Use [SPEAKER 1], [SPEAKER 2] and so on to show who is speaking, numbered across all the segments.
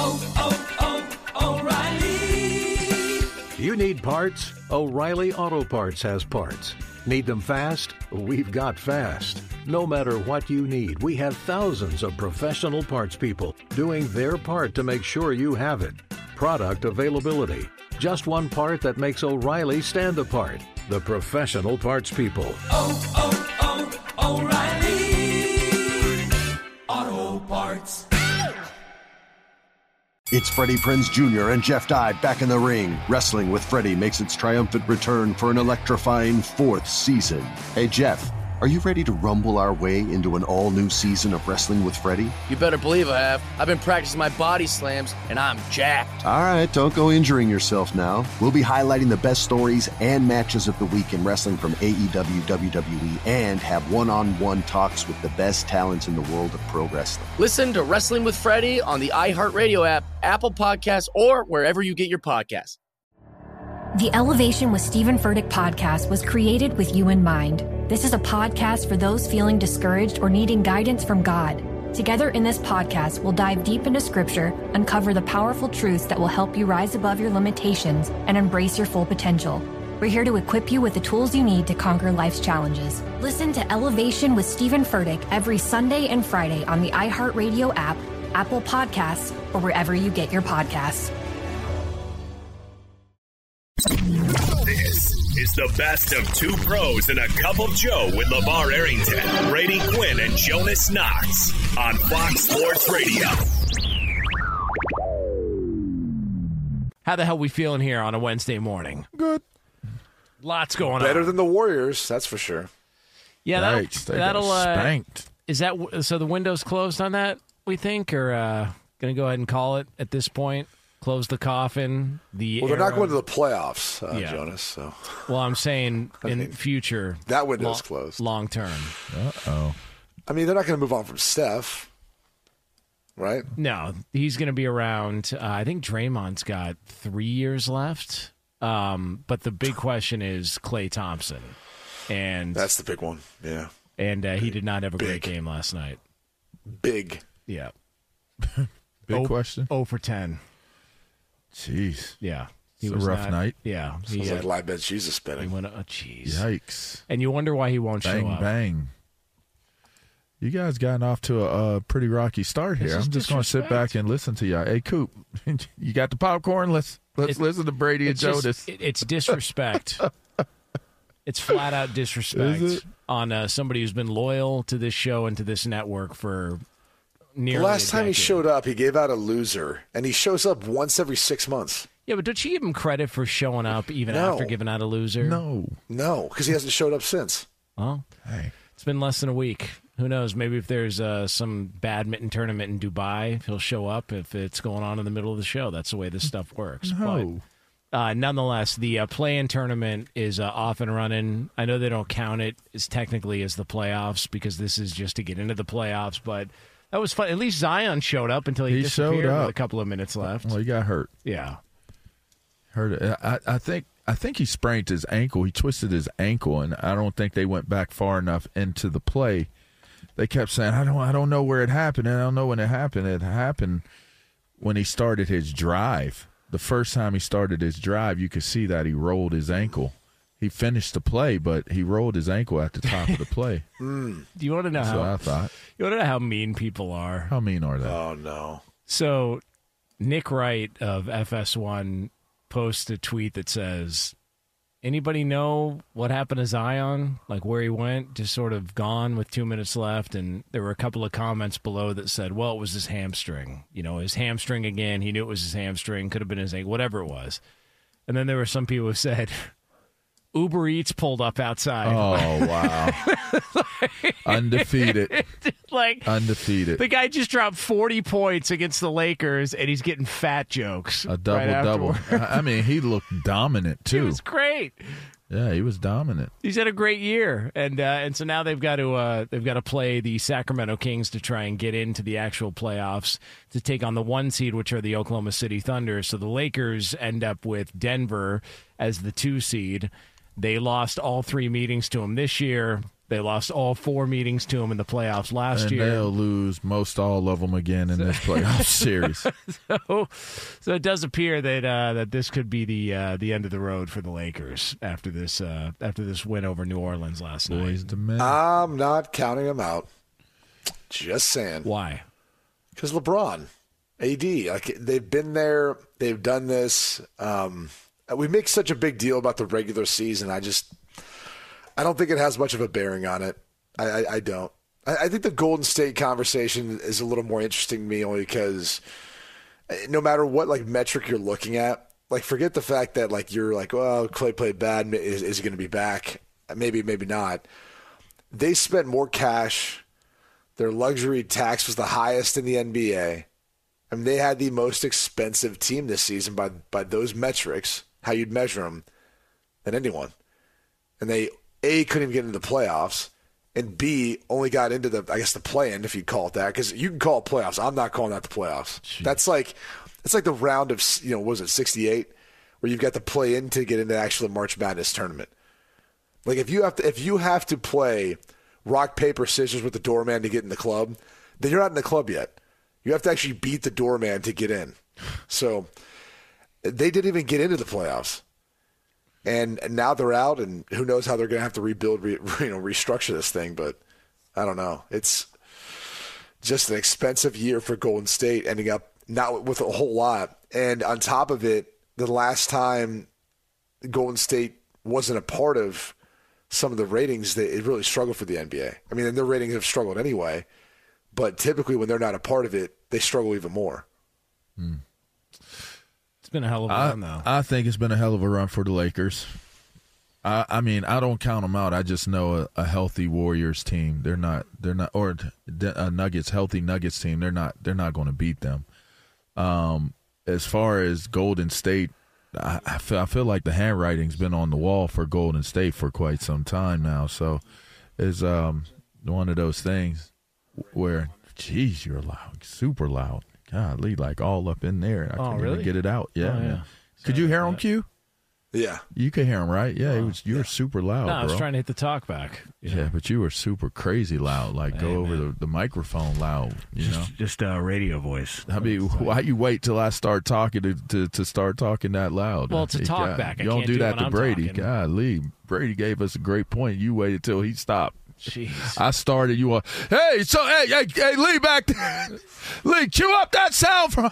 [SPEAKER 1] O'Reilly. You need parts? O'Reilly Auto Parts has parts. Need them fast? We've got fast. No matter what you need, we have thousands of professional parts people doing their part to make sure you have it. Product availability. Just one part that makes O'Reilly stand apart. The professional parts people. O'Reilly Auto Parts.
[SPEAKER 2] It's Freddie Prinze Jr. and Jeff Dye back in the ring. Wrestling with Freddie makes its triumphant return for an electrifying 4th season. Hey, Jeff, are you ready to rumble our way into an all-new season of Wrestling with Freddie?
[SPEAKER 3] You better believe I have. I've been practicing my body slams, and I'm jacked.
[SPEAKER 2] All right, don't go injuring yourself now. We'll be highlighting the best stories and matches of the week in wrestling from AEW, WWE, and have one-on-one talks with the best talents in the world of pro wrestling.
[SPEAKER 3] Listen to Wrestling with Freddie on the iHeartRadio app, Apple Podcasts, or wherever you get your podcasts.
[SPEAKER 4] The Elevation with Stephen Furtick podcast was created with you in mind. This is a podcast for those feeling discouraged or needing guidance from God. Together in this podcast, we'll dive deep into Scripture, uncover the powerful truths that will help you rise above your limitations and embrace your full potential. We're here to equip you with the tools you need to conquer life's challenges. Listen to Elevation with Stephen Furtick every Sunday and Friday on the iHeartRadio app, Apple Podcasts, or wherever you get your podcasts.
[SPEAKER 5] This is the best of two pros and a cup of Joe with LeVar Arrington, Brady Quinn, and Jonas Knox on Fox Sports Radio.
[SPEAKER 6] How the hell we feeling here on a Wednesday morning?
[SPEAKER 7] Good.
[SPEAKER 6] Lots going on.
[SPEAKER 7] Better than the Warriors, that's for sure.
[SPEAKER 6] Yeah, that'll
[SPEAKER 7] spanked.
[SPEAKER 6] Is that so? The window's closed on that, we think, or going to go ahead and call it at this point? Close the coffin.
[SPEAKER 7] They're not going to the playoffs, Jonas. So,
[SPEAKER 6] well, I'm saying in future
[SPEAKER 7] that window's closed,
[SPEAKER 6] long term.
[SPEAKER 7] I mean, they're not going to move on from Steph, right?
[SPEAKER 6] No, he's going to be around. I think Draymond's got 3 years left. But the big question is Klay Thompson, and
[SPEAKER 7] that's the big one. Yeah,
[SPEAKER 6] and he did not have a great game last night.
[SPEAKER 7] Big,
[SPEAKER 6] yeah.
[SPEAKER 8] Big question.
[SPEAKER 6] 0 for 10.
[SPEAKER 8] Jeez.
[SPEAKER 6] Yeah.
[SPEAKER 8] It's a rough night.
[SPEAKER 6] Yeah.
[SPEAKER 7] Sounds like live bet Jesus spinning.
[SPEAKER 6] He went, jeez.
[SPEAKER 8] Yikes.
[SPEAKER 6] And you wonder why he won't show up.
[SPEAKER 8] Bang. You guys gotten off to a pretty rocky start here. I'm just going to sit back and listen to y'all. Hey, Coop, you got the popcorn? Let's listen to Brady and Jonas.
[SPEAKER 6] It's disrespect. It's flat out disrespect on somebody who's been loyal to this show and to this network for nearly
[SPEAKER 7] the last time he showed up, he gave out a loser, and he shows up once every 6 months.
[SPEAKER 6] Yeah, but don't you give him credit for showing up even after giving out a loser?
[SPEAKER 7] No, because he hasn't showed up since.
[SPEAKER 6] Well,
[SPEAKER 8] hey,
[SPEAKER 6] it's been less than a week. Who knows? Maybe if there's some badminton tournament in Dubai, he'll show up if it's going on in the middle of the show. That's the way this stuff works.
[SPEAKER 8] No.
[SPEAKER 6] But nonetheless, the play-in tournament is off and running. I know they don't count it as technically as the playoffs because this is just to get into the playoffs, but that was fun. At least Zion showed up until he disappeared with a couple of minutes left.
[SPEAKER 8] Well, he got hurt.
[SPEAKER 6] Yeah.
[SPEAKER 8] Hurt it. I think he sprained his ankle. He twisted his ankle, and I don't think they went back far enough into the play. They kept saying, I don't know where it happened. I don't know when it happened. It happened when he started his drive. The first time he started his drive, you could see that he rolled his ankle. He finished the play, but he rolled his ankle at the top of the play.
[SPEAKER 6] Do you want to know
[SPEAKER 8] how? I thought.
[SPEAKER 6] You want to know how mean people are?
[SPEAKER 8] How mean are they?
[SPEAKER 7] Oh no!
[SPEAKER 6] So, Nick Wright of FS1 posts a tweet that says, "Anybody know what happened to Zion? Like where he went? Just sort of gone with 2 minutes left." And there were a couple of comments below that said, "Well, it was his hamstring. You know, his hamstring again. He knew it was his hamstring. Could have been his ankle. Whatever it was." And then there were some people who said, Uber Eats pulled up outside.
[SPEAKER 8] Oh, wow. Undefeated. Undefeated.
[SPEAKER 6] The guy just dropped 40 points against the Lakers, and he's getting fat jokes.
[SPEAKER 8] A double-double. I mean, he looked dominant, too.
[SPEAKER 6] He was great.
[SPEAKER 8] Yeah, he was dominant.
[SPEAKER 6] He's had a great year, and so now they've got to play the Sacramento Kings to try and get into the actual playoffs to take on the 1 seed, which are the Oklahoma City Thunder. So the Lakers end up with Denver as the 2 seed. They lost all 3 meetings to them this year. They lost all 4 meetings to them in the playoffs last year.
[SPEAKER 8] And they'll lose most all of them again in this playoff series.
[SPEAKER 6] So it does appear that this could be the end of the road for the Lakers after this win over New Orleans last night.
[SPEAKER 7] I'm not counting them out. Just saying.
[SPEAKER 6] Why?
[SPEAKER 7] Because LeBron, AD, like they've been there, they've done this. We make such a big deal about the regular season. I don't think it has much of a bearing on it. I don't. I think the Golden State conversation is a little more interesting to me only because no matter what like metric you're looking at, like forget the fact that like you're like, well, Klay played bad. Is he going to be back? Maybe not. They spent more cash. Their luxury tax was the highest in the NBA. I mean, they had the most expensive team this season by those metrics, how you'd measure them, than anyone. And they A, couldn't even get into the playoffs, and B, only got into the play-in, if you call it that, because you can call it playoffs. I'm not calling that the playoffs. Jeez. That's like the round of, what was it, 68, where you've got the play-in to get into actually the March Madness tournament. Like if you have to play rock, paper, scissors with the doorman to get in the club, then you're not in the club yet. You have to actually beat the doorman to get in. So they didn't even get into the playoffs. And now they're out, and who knows how they're going to have to rebuild, restructure this thing. But I don't know. It's just an expensive year for Golden State, ending up not with a whole lot. And on top of it, the last time Golden State wasn't a part of some of the ratings, it really struggled for the NBA. I mean, and their ratings have struggled anyway. But typically when they're not a part of it, they struggle even more.
[SPEAKER 6] It's been a hell of a run, though.
[SPEAKER 8] I think it's been a hell of a run for the Lakers. I mean, I don't count them out. I just know a healthy Warriors team. They're not, or a healthy Nuggets team. They're not going to beat them. As far as Golden State, I feel like the handwriting's been on the wall for Golden State for quite some time now. So it's one of those things where, geez, you're loud, super loud. Golly, like all up in there. I couldn't even get it out. Yeah.
[SPEAKER 6] Yeah.
[SPEAKER 8] Could you hear him, Q?
[SPEAKER 7] Yeah.
[SPEAKER 8] You could hear him, right? Yeah, you were super loud,
[SPEAKER 6] No,
[SPEAKER 8] bro.
[SPEAKER 6] I was trying to hit the talk back.
[SPEAKER 8] Yeah, but you were super crazy loud. Like, go over the microphone loud,
[SPEAKER 6] Just radio voice.
[SPEAKER 8] I mean, why you wait till I start talking to start talking that loud?
[SPEAKER 6] Well, it's a talk back.
[SPEAKER 8] You don't do that to Brady.
[SPEAKER 6] Talking.
[SPEAKER 8] Golly, Brady gave us a great point. You waited till he stopped.
[SPEAKER 6] Jeez.
[SPEAKER 8] I started. You were, hey, Lee back there. Lee, cue up that sound from.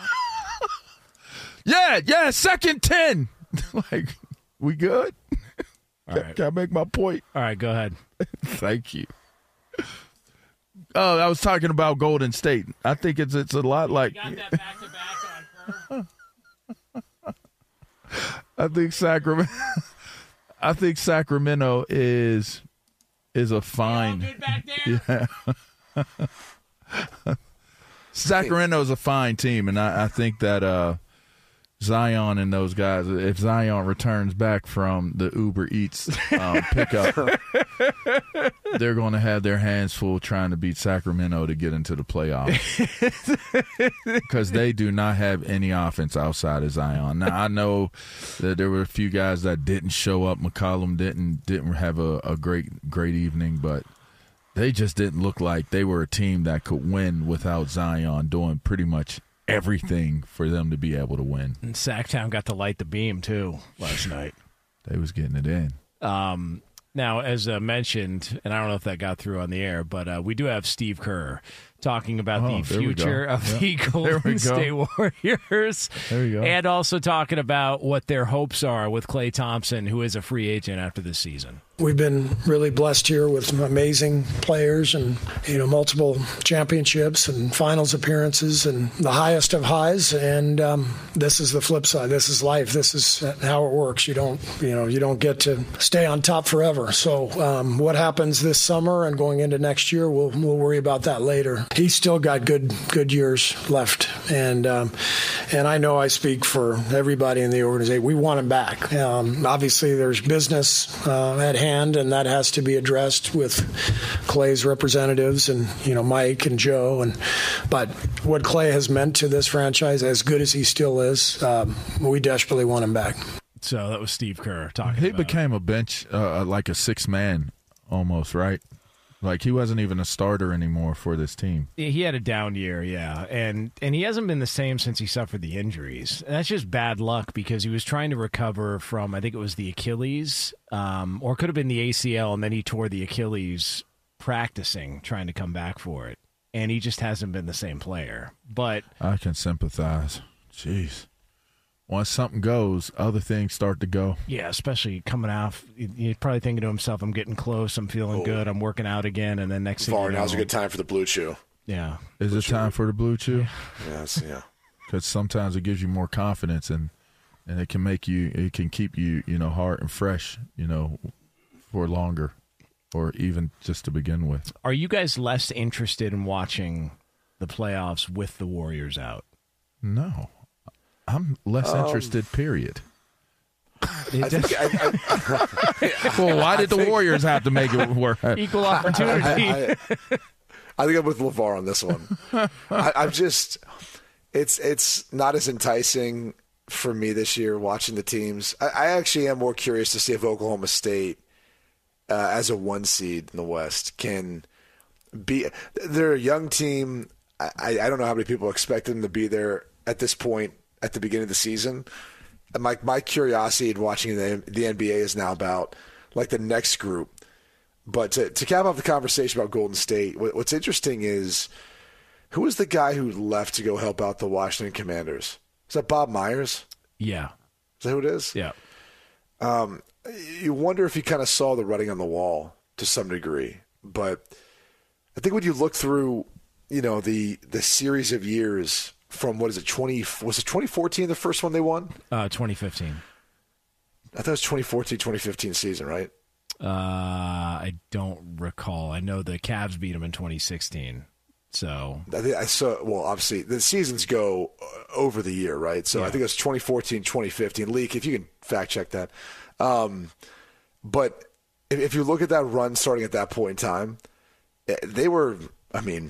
[SPEAKER 8] yeah, second 10. Like, we good?
[SPEAKER 6] All right.
[SPEAKER 8] Can I make my point?
[SPEAKER 6] All right, go ahead.
[SPEAKER 8] Thank you. I was talking about Golden State. I think it's a lot like.
[SPEAKER 6] You got that back-to-back on Kerr?
[SPEAKER 8] I think Sacramento is a fine.
[SPEAKER 6] Good back there?
[SPEAKER 8] Yeah. Sacramento is a fine team, and I think that Zion and those guys, if Zion returns back from the Uber Eats pickup, they're going to have their hands full trying to beat Sacramento to get into the playoffs because they do not have any offense outside of Zion. Now, I know that there were a few guys that didn't show up. McCollum didn't have a great evening, but they just didn't look like they were a team that could win without Zion doing pretty much everything for them to be able to win.
[SPEAKER 6] And Sacktown got to light the beam, too, last night.
[SPEAKER 8] They was getting it in.
[SPEAKER 6] Now, as mentioned, and I don't know if that got through on the air, but we do have Steve Kerr talking about the future of the Golden State Warriors.
[SPEAKER 8] There we go.
[SPEAKER 6] And also talking about what their hopes are with Klay Thompson, who is a free agent after this season.
[SPEAKER 9] We've been really blessed here with some amazing players and, multiple championships and finals appearances and the highest of highs. And this is the flip side. This is life. This is how it works. You don't get to stay on top forever. So what happens this summer and going into next year, we'll worry about that later. He's still got good years left. And I know I speak for everybody in the organization. We want him back. Obviously, there's business at hand, and that has to be addressed with Klay's representatives and Mike and Joe. But what Klay has meant to this franchise, as good as he still is, we desperately want him back.
[SPEAKER 6] So that was Steve Kerr talking.
[SPEAKER 8] He
[SPEAKER 6] about
[SPEAKER 8] became a bench like a 6-man almost, right? Like, he wasn't even a starter anymore for this team.
[SPEAKER 6] He had a down year, yeah. And he hasn't been the same since he suffered the injuries. And that's just bad luck because he was trying to recover from, I think it was the Achilles, or it could have been the ACL, and then he tore the Achilles practicing, trying to come back for it. And he just hasn't been the same player. But
[SPEAKER 8] I can sympathize. Jeez. Once something goes, other things start to go.
[SPEAKER 6] Yeah, especially coming off. You're probably thinking to himself, I'm getting close, I'm feeling good, I'm working out again, and then next thing you know,
[SPEAKER 7] now's a good time for the Blue Chew.
[SPEAKER 6] Yeah.
[SPEAKER 8] Is it time for the Blue Chew?
[SPEAKER 7] Yes, yeah.
[SPEAKER 8] Because sometimes it gives you more confidence, and it can make you, it can keep you, heart and fresh, for longer, or even just to begin with.
[SPEAKER 6] Are you guys less interested in watching the playoffs with the Warriors out?
[SPEAKER 8] No. I'm less interested, period.
[SPEAKER 7] I think,
[SPEAKER 8] well, why did the Warriors have to make it work?
[SPEAKER 6] Equal opportunity.
[SPEAKER 7] I think I'm with LeVar on this one. I'm just, it's not as enticing for me this year watching the teams. I actually am more curious to see if Oklahoma State, as a 1 seed in the West, can be. They're a young team. I don't know how many people expect them to be there at this point at the beginning of the season. And my curiosity in watching the NBA is now about like the next group. But to cap off the conversation about Golden State, what's interesting is who was the guy who left to go help out the Washington Commanders? Is that Bob Myers?
[SPEAKER 6] Yeah.
[SPEAKER 7] Is that who it is?
[SPEAKER 6] Yeah.
[SPEAKER 7] You wonder if he kind of saw the writing on the wall to some degree. But I think when you look through, the series of years from, was it 2014 the first one they won?
[SPEAKER 6] 2015.
[SPEAKER 7] I thought it was 2014, 2015 season, right?
[SPEAKER 6] I don't recall. I know the Cavs beat them in 2016. So
[SPEAKER 7] I saw. Well, obviously the seasons go over the year, right? So yeah. I think it was 2014, 2015. Leak, if you can fact check that. But if you look at that run starting at that point in time, they were. I mean,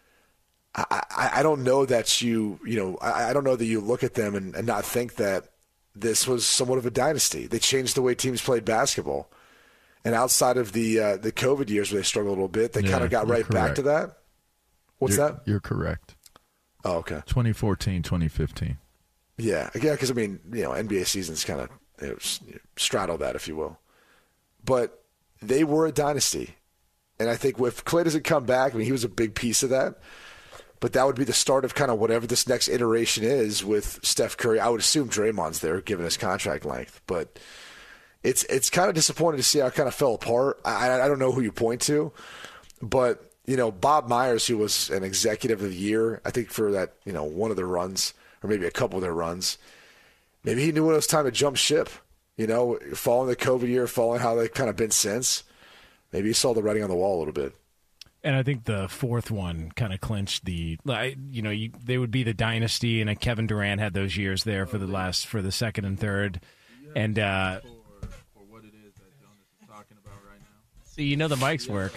[SPEAKER 7] I don't know that I don't know that you look at them and not think that this was somewhat of a dynasty. They changed the way teams played basketball, and outside of the COVID years where they struggled a little bit, they kind of got right back to that. That?
[SPEAKER 8] You're correct.
[SPEAKER 7] Oh, okay.
[SPEAKER 8] 2014, 2015.
[SPEAKER 7] Yeah, because NBA seasons kind of straddle that, if you will. But they were a dynasty, and I think if Klay doesn't come back, he was a big piece of that. But that would be the start of kind of whatever this next iteration is with Steph Curry. I would assume Draymond's there, given his contract length. But it's kind of disappointing to see how it kind of fell apart. I don't know who you point to, but Bob Myers, who was an executive of the year, I think for that one of their runs or maybe a couple of their runs, maybe he knew when it was time to jump ship. Following the COVID year, following how they've kind of been since, maybe he saw the writing on the wall a little bit.
[SPEAKER 6] And I think the fourth one kind of clinched they would be the dynasty, and Kevin Durant had those years there for the second and third. And
[SPEAKER 8] for what it is that Jonas is talking about right now.
[SPEAKER 6] See, the mics work.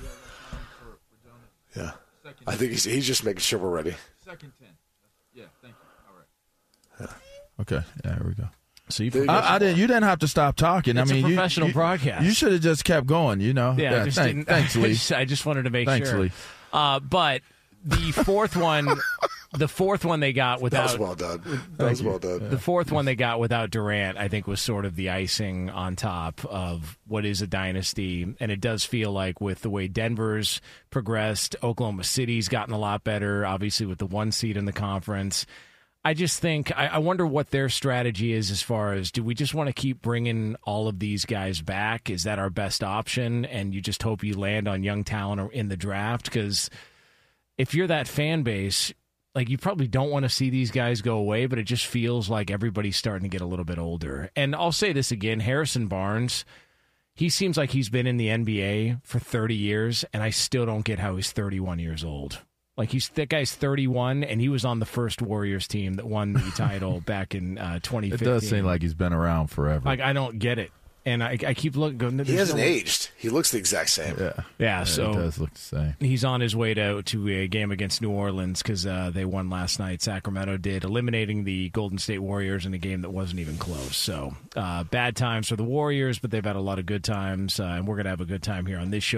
[SPEAKER 7] Yeah, I think he's just making sure we're ready.
[SPEAKER 8] Second 10. Yeah, thank you. All right. Yeah. Okay. Yeah, here we go.
[SPEAKER 6] So you
[SPEAKER 8] didn't have to stop talking.
[SPEAKER 6] It's a professional broadcast.
[SPEAKER 8] You should have just kept going.
[SPEAKER 6] Yeah.
[SPEAKER 8] Thanks, Lee.
[SPEAKER 6] I just wanted to make
[SPEAKER 8] sure.
[SPEAKER 6] Thanks, Lee. But the fourth one they got without.
[SPEAKER 7] That was well done. That was well done.
[SPEAKER 6] The fourth one they got without Durant, I think, was sort of the icing on top of what is a dynasty. And it does feel like with the way Denver's progressed, Oklahoma City's gotten a lot better, obviously with the 1 seed in the conference. I just think, I wonder what their strategy is as far as, do we just want to keep bringing all of these guys back? Is that our best option? And you just hope you land on young talent in the draft? Because if you're that fan base, you probably don't want to see these guys go away, but it just feels like everybody's starting to get a little bit older. And I'll say this again, Harrison Barnes, he seems like he's been in the NBA for 30 years, and I still don't get how he's 31 years old. That guy's 31, and he was on the first Warriors team that won the title back in 2015. It
[SPEAKER 8] does seem like he's been around forever.
[SPEAKER 6] I don't get it. And I keep looking.
[SPEAKER 7] He hasn't aged. He looks the exact same.
[SPEAKER 8] Yeah,
[SPEAKER 6] so
[SPEAKER 8] it does look the same.
[SPEAKER 6] He's on his way to a game against New Orleans because they won last night. Sacramento did, eliminating the Golden State Warriors in a game that wasn't even close. So bad times for the Warriors, but they've had a lot of good times, and we're going to have a good time here on this show.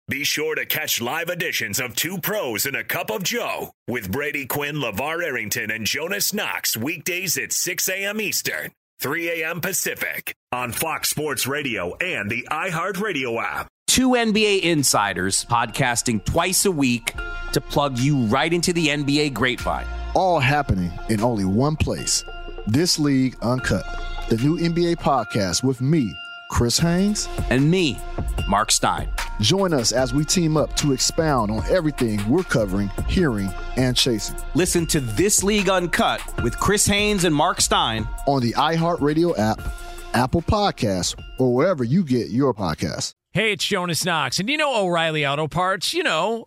[SPEAKER 5] Be sure to catch live editions of Two Pros and a Cup of Joe with Brady Quinn, LeVar Arrington, and Jonas Knox weekdays at 6 a.m. Eastern, 3 a.m. Pacific on Fox Sports Radio and the iHeartRadio app.
[SPEAKER 10] Two NBA insiders podcasting twice a week to plug you right into the NBA grapevine.
[SPEAKER 11] All happening in only one place. This League Uncut, the new NBA podcast with me, Chris Haynes,
[SPEAKER 10] and me, Mark Stein.
[SPEAKER 11] Join us as we team up to expound on everything we're covering, hearing, and chasing.
[SPEAKER 10] Listen to This League Uncut with Chris Haynes and Mark Stein
[SPEAKER 11] on the iHeartRadio app, Apple Podcasts, or wherever you get your podcasts.
[SPEAKER 6] Hey, it's Jonas Knox, and you know O'Reilly Auto Parts. You know,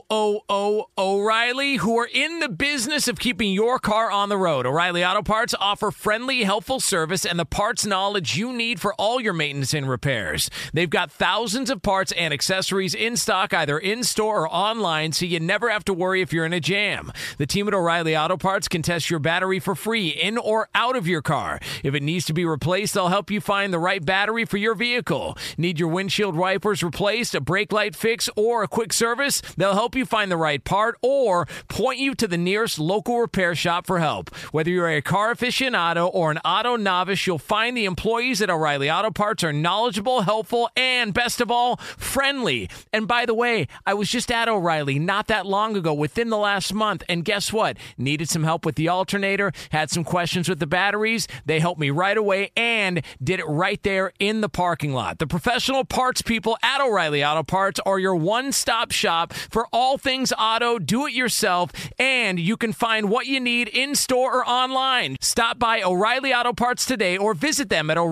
[SPEAKER 6] O'Reilly, who are in the business of keeping your car on the road. O'Reilly Auto Parts offer friendly, helpful service and the parts knowledge you need for all your maintenance and repairs. They've got thousands of parts and accessories in stock, either in-store or online, so you never have to worry if you're in a jam. The team at O'Reilly Auto Parts can test your battery for free, in or out of your car. If it needs to be replaced, they'll help you find the right battery for your vehicle. Need your windshield wipers replaced, a brake light fix, or a quick service? They'll help you find the right part or point you to the nearest local repair shop for help. Whether you're a car aficionado or an auto novice, you'll find the employees at O'Reilly Auto Parts are knowledgeable, helpful, and best of all, friendly. And by the way, I was just at O'Reilly not that long ago, within the last month, and guess what? Needed some help with the alternator, had some questions with the batteries. They helped me right away and did it right there in the parking lot. The professional parts people at O'Reilly Auto Parts are your one-stop shop for all things auto, do-it-yourself, and you can find what you need in-store or online. Stop by O'Reilly Auto Parts today or visit them at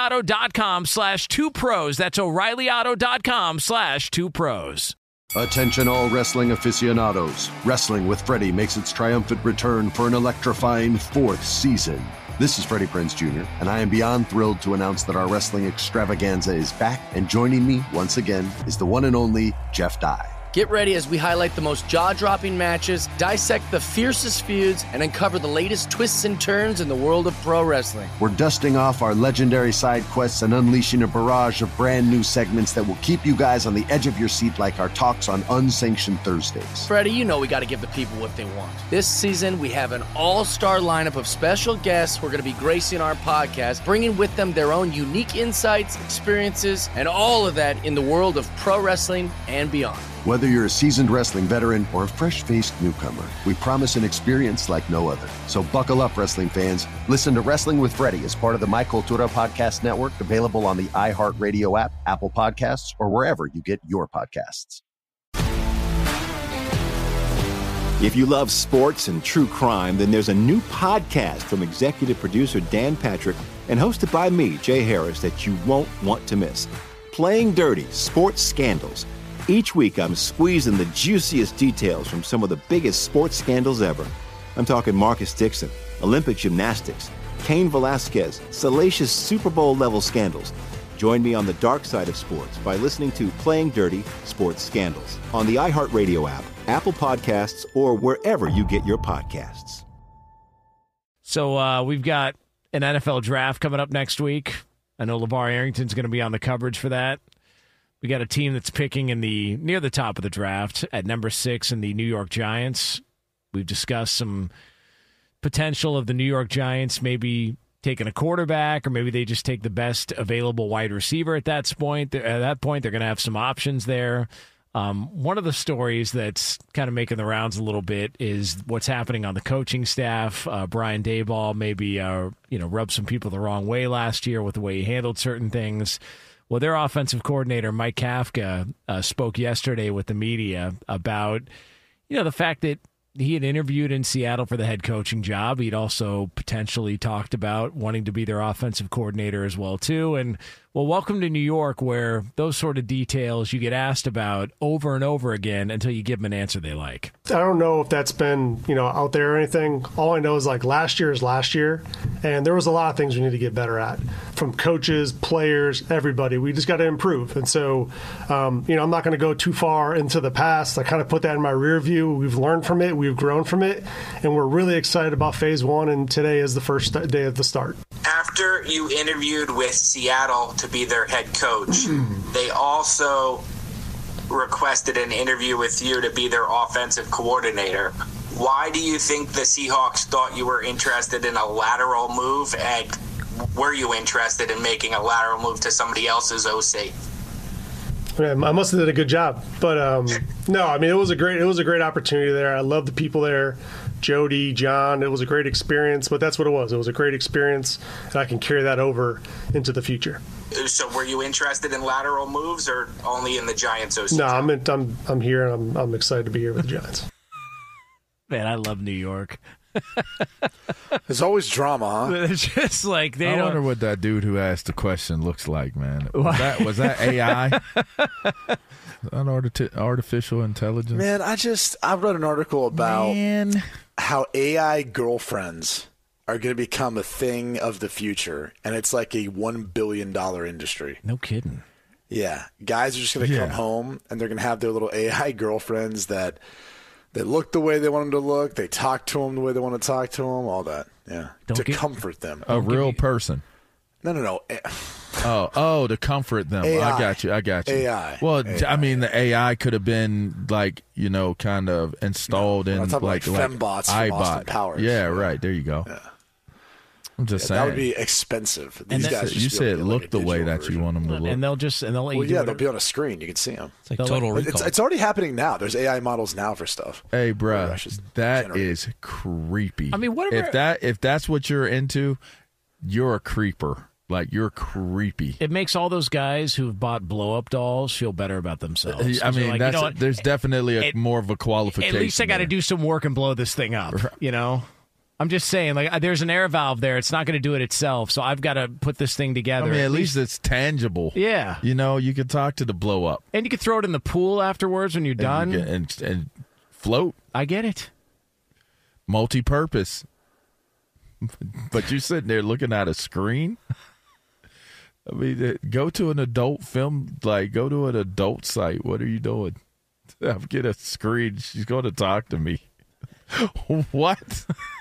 [SPEAKER 6] O'ReillyAuto.com/2pros. That's O'ReillyAuto.com/2pros.
[SPEAKER 2] Attention all wrestling aficionados. Wrestling with Freddie makes its triumphant return for an electrifying 4th season. This is Freddie Prinze Jr., and I am beyond thrilled to announce that our wrestling extravaganza is back, and joining me once again is the one and only Jeff Dye.
[SPEAKER 3] Get ready as we highlight the most jaw-dropping matches, dissect the fiercest feuds, and uncover the latest twists and turns in the world of pro wrestling.
[SPEAKER 2] We're dusting off our legendary side quests and unleashing a barrage of brand new segments that will keep you guys on the edge of your seat like our talks on Unsanctioned Thursdays.
[SPEAKER 3] Freddie, you know we got to give the people what they want. This season, we have an all-star lineup of special guests who are going to be gracing our podcast, bringing with them their own unique insights, experiences, and all of that in the world of pro wrestling and beyond.
[SPEAKER 2] Whether you're a seasoned wrestling veteran or a fresh-faced newcomer, we promise an experience like no other. So buckle up, wrestling fans. Listen to Wrestling with Freddie as part of the My Cultura Podcast Network, available on the iHeartRadio app, Apple Podcasts, or wherever you get your podcasts.
[SPEAKER 12] If you love sports and true crime, then there's a new podcast from executive producer Dan Patrick and hosted by me, Jay Harris, that you won't want to miss. Playing Dirty: Sports Scandals. Each week, I'm squeezing the juiciest details from some of the biggest sports scandals ever. I'm talking Marcus Dixon, Olympic gymnastics, Cain Velasquez, salacious Super Bowl-level scandals. Join me on the dark side of sports by listening to Playing Dirty: Sports Scandals on the iHeartRadio app, Apple Podcasts, or wherever you get your podcasts.
[SPEAKER 6] So we've got an NFL draft coming up next week. I know LeVar Arrington's going to be on the coverage for that. We got a team that's picking near the top of the draft at number 6 in the New York Giants. We've discussed some potential of the New York Giants maybe taking a quarterback, or maybe they just take the best available wide receiver at that point. At that point, they're going to have some options there. One of the stories that's kind of making the rounds a little bit is what's happening on the coaching staff. Brian Daboll maybe rubbed some people the wrong way last year with the way he handled certain things. Well, their offensive coordinator, Mike Kafka, spoke yesterday with the media about, the fact that he had interviewed in Seattle for the head coaching job. He'd also potentially talked about wanting to be their offensive coordinator as well, too. And, well, welcome to New York, where those sort of details you get asked about over and over again until you give them an answer they like.
[SPEAKER 13] I don't know if that's been, out there or anything. All I know is, last year is last year, and there was a lot of things we need to get better at. From coaches, players, everybody. We just got to improve. And so, I'm not going to go too far into the past. I kind of put that in my rear view. We've learned from it. We've grown from it. And we're really excited about phase 1, and today is the first day of the start.
[SPEAKER 14] After you interviewed with Seattle to be their head coach, they also requested an interview with you to be their offensive coordinator. Why do you think the Seahawks thought you were interested in a lateral move, and were you interested in making a lateral move to somebody else's OC?
[SPEAKER 13] I must have did a good job, but no, I mean it was a great opportunity there. I love the people there, Jody, John. It was a great experience, but that's what it was. It was a great experience, and I can carry that over into the future.
[SPEAKER 14] So, were you interested in lateral moves, or only in the Giants OC?
[SPEAKER 13] No, I'm here, and I'm excited to be here with the Giants.
[SPEAKER 6] Man, I love New York.
[SPEAKER 7] There's always drama, huh?
[SPEAKER 6] It's just like
[SPEAKER 8] I wonder what that dude who asked the question looks like, man. Was that AI? Artificial intelligence?
[SPEAKER 7] Man, I read an article about how AI girlfriends are going to become a thing of the future, and it's like a $1 billion industry.
[SPEAKER 6] No kidding.
[SPEAKER 7] Yeah. Guys are just going to come home, and they're going to have their little AI girlfriends that they look the way they want them to look. They talk to them the way they want to talk to them, all that. Yeah. Comfort them.
[SPEAKER 8] A real person.
[SPEAKER 7] No.
[SPEAKER 8] To comfort them.
[SPEAKER 7] AI.
[SPEAKER 8] I got you.
[SPEAKER 7] AI.
[SPEAKER 8] Well,
[SPEAKER 7] AI.
[SPEAKER 8] I mean, the AI could have been like, kind of installed in
[SPEAKER 7] like fembots from Austin Powers.
[SPEAKER 8] Yeah, right. There you go. Yeah. I'm just saying.
[SPEAKER 7] That would be expensive. These guys
[SPEAKER 8] you said look the way that you want them to look.
[SPEAKER 6] And they'll let you
[SPEAKER 7] they'll be on a screen. You can see them.
[SPEAKER 15] It's like Total Recall.
[SPEAKER 7] It's already happening now. There's AI models now for stuff.
[SPEAKER 8] Hey, bro, that is creepy.
[SPEAKER 6] I mean,
[SPEAKER 8] if that's what you're into, you're a creeper. Like, you're creepy.
[SPEAKER 6] It makes all those guys who've bought blow-up dolls feel better about themselves.
[SPEAKER 8] I mean, like, there's definitely more of a qualification.
[SPEAKER 6] At least I got to do some work and blow this thing up, I'm just saying, like, there's an air valve there. It's not going to do it itself, so I've got to put this thing together.
[SPEAKER 8] I mean, at least it's tangible.
[SPEAKER 6] Yeah.
[SPEAKER 8] You could talk to the blow-up.
[SPEAKER 6] And you could throw it in the pool afterwards when you're done.
[SPEAKER 8] And float.
[SPEAKER 6] I get it.
[SPEAKER 8] Multi-purpose. But you're sitting there looking at a screen? I mean, go to an adult film, go to an adult site. What are you doing? I'll get a screen. She's going to talk to me. What?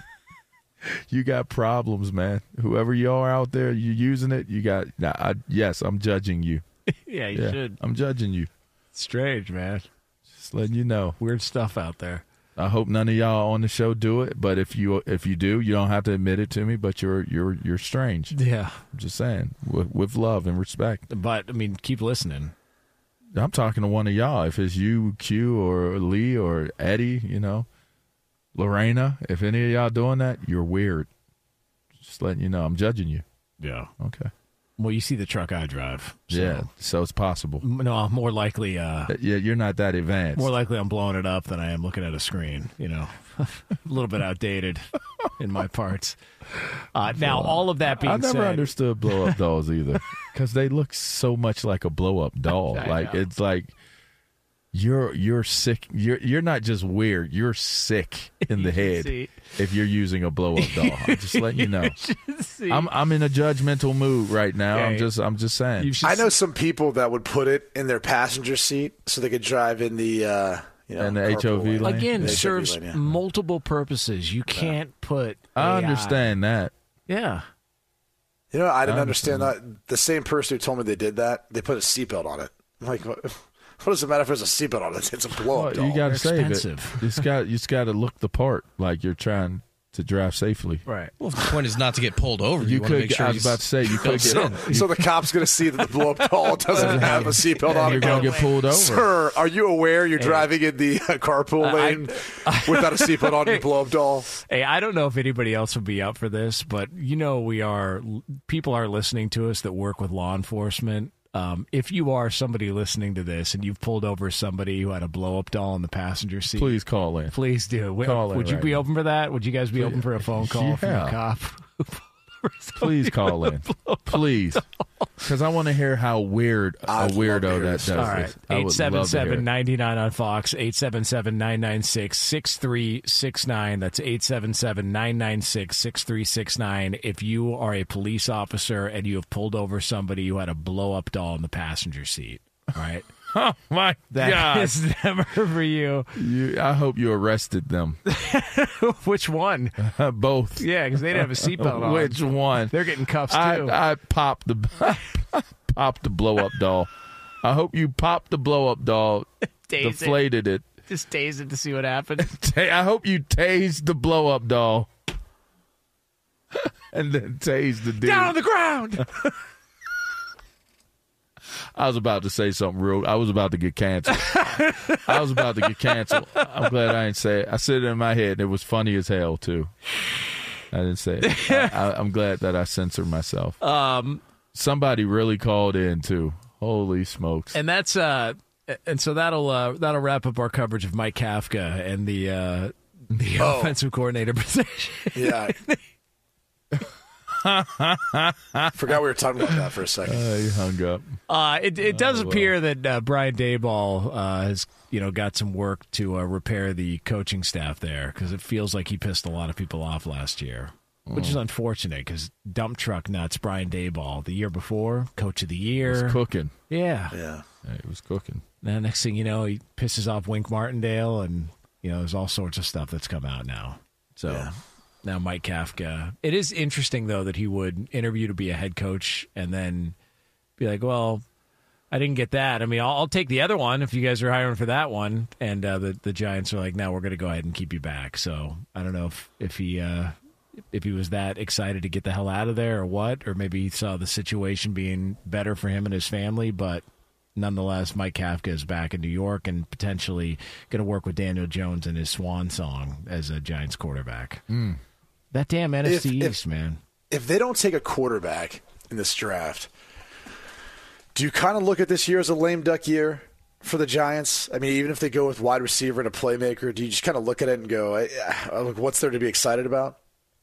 [SPEAKER 8] You got problems, man. Whoever you are out there, you're using it. You got. Yes, I'm judging you.
[SPEAKER 6] Yeah, you should.
[SPEAKER 8] I'm judging you.
[SPEAKER 6] Strange, man.
[SPEAKER 8] Just letting you know.
[SPEAKER 6] Weird stuff out there.
[SPEAKER 8] I hope none of y'all on the show do it, but if you do, you don't have to admit it to me. But you're strange.
[SPEAKER 6] Yeah,
[SPEAKER 8] I'm just saying with love and respect.
[SPEAKER 6] But I mean, keep listening.
[SPEAKER 8] I'm talking to one of y'all. If it's you, Q, or Lee, or Eddie, Lorena. If any of y'all doing that, you're weird. Just letting you know, I'm judging you.
[SPEAKER 6] Yeah.
[SPEAKER 8] Okay.
[SPEAKER 6] Well, you see the truck I drive. So.
[SPEAKER 8] Yeah, so it's possible.
[SPEAKER 6] No, more likely.
[SPEAKER 8] Yeah, you're not that advanced.
[SPEAKER 6] More likely, I'm blowing it up than I am looking at a screen. A little bit outdated in my parts. Now, all of that being said,
[SPEAKER 8] I never understood blow up dolls either, because they look so much like a blow up doll. It's like you're sick. You're not just weird. You're sick in the head if you're using a blow up doll. I'm just letting you know. I'm in a judgmental mood right now.
[SPEAKER 6] Yeah,
[SPEAKER 8] I'm just saying.
[SPEAKER 7] I know some people that would put it in their passenger seat so they could drive in the
[SPEAKER 8] and the HOV lane.
[SPEAKER 6] Again,
[SPEAKER 7] the
[SPEAKER 6] serves
[SPEAKER 7] HOV lane,
[SPEAKER 6] multiple purposes. You can't put
[SPEAKER 8] I understand that.
[SPEAKER 6] Yeah.
[SPEAKER 7] I didn't understand that. The same person who told me they did that, they put a seatbelt on it. I'm like, what does it matter if there's a seatbelt on it? It's a blow-up doll.
[SPEAKER 8] You got to save
[SPEAKER 6] expensive.
[SPEAKER 8] it. You just got to look the part, like you're trying to drive safely.
[SPEAKER 6] Right.
[SPEAKER 15] Well, the point is not to get pulled over.
[SPEAKER 8] You
[SPEAKER 15] want to make sure
[SPEAKER 8] I was about to say you could get.
[SPEAKER 7] So the cop's going to see that the blow-up doll doesn't have a seatbelt on.
[SPEAKER 8] You're going to get pulled over.
[SPEAKER 7] Sir, are you aware you're driving in the carpool lane without a seatbelt on your blow-up doll?
[SPEAKER 6] Hey, I don't know if anybody else would be up for this, but people are listening to us that work with law enforcement. If you are somebody listening to this and you've pulled over somebody who had a blow-up doll in the passenger seat,
[SPEAKER 8] please call in.
[SPEAKER 6] Please do.
[SPEAKER 8] Would
[SPEAKER 6] you be open for that? Would you guys be open for a phone call from a cop?
[SPEAKER 8] Please call in. Please. Because I want to hear how weird a weirdo that does.
[SPEAKER 6] All right. 877-99 on Fox, 877-996-6369. That's 877-996-6369. If you are a police officer and you have pulled over somebody who had a blow-up doll in the passenger seat, all right?
[SPEAKER 8] Oh, my God.
[SPEAKER 6] That is never for you.
[SPEAKER 8] I hope you arrested them.
[SPEAKER 6] Which one?
[SPEAKER 8] Both.
[SPEAKER 6] Yeah, because they didn't have a seatbelt on.
[SPEAKER 8] Which one?
[SPEAKER 6] They're getting cuffs, too.
[SPEAKER 8] I popped the blow-up doll. I hope you popped the blow-up doll, deflated it.
[SPEAKER 6] Just tase it to see what happens.
[SPEAKER 8] I hope you tased the blow-up doll. And then tased the dude.
[SPEAKER 6] Down on the ground!
[SPEAKER 8] I was about to say something I was about to get canceled. I'm glad I didn't say it. I said it in my head, and it was funny as hell, too. I didn't say it. I'm glad that I censored myself. Somebody really called in, too. Holy smokes.
[SPEAKER 6] And that's and so that'll wrap up our coverage of Mike Kafka and the offensive coordinator position.
[SPEAKER 7] Yeah. Forgot we were talking about that for a second.
[SPEAKER 8] He hung up.
[SPEAKER 6] It does appear that Brian Daboll has got some work to repair the coaching staff there, because it feels like he pissed a lot of people off last year, which is unfortunate because dump truck nuts Brian Daboll the year before, coach of the year.
[SPEAKER 8] Was cooking.
[SPEAKER 6] Yeah,
[SPEAKER 8] he was cooking.
[SPEAKER 6] Now, next thing you know, he pisses off Wink Martindale, and there's all sorts of stuff that's come out now. So now Mike Kafka. It is interesting, though, that he would interview to be a head coach and then be like, well, I didn't get that. I mean, I'll take the other one if you guys are hiring for that one. And the Giants are like, no, we're going to go ahead and keep you back. So I don't know if he was that excited to get the hell out of there or what, or maybe he saw the situation being better for him and his family. But nonetheless, Mike Kafka is back in New York and potentially going to work with Daniel Jones in his swan song as a Giants quarterback. That damn NFC East, man.
[SPEAKER 7] If they don't take a quarterback in this draft, do you kind of look at this year as a lame duck year for the Giants? I mean, even if they go with wide receiver and a playmaker, do you just kind of look at it and go, what's there to be excited about?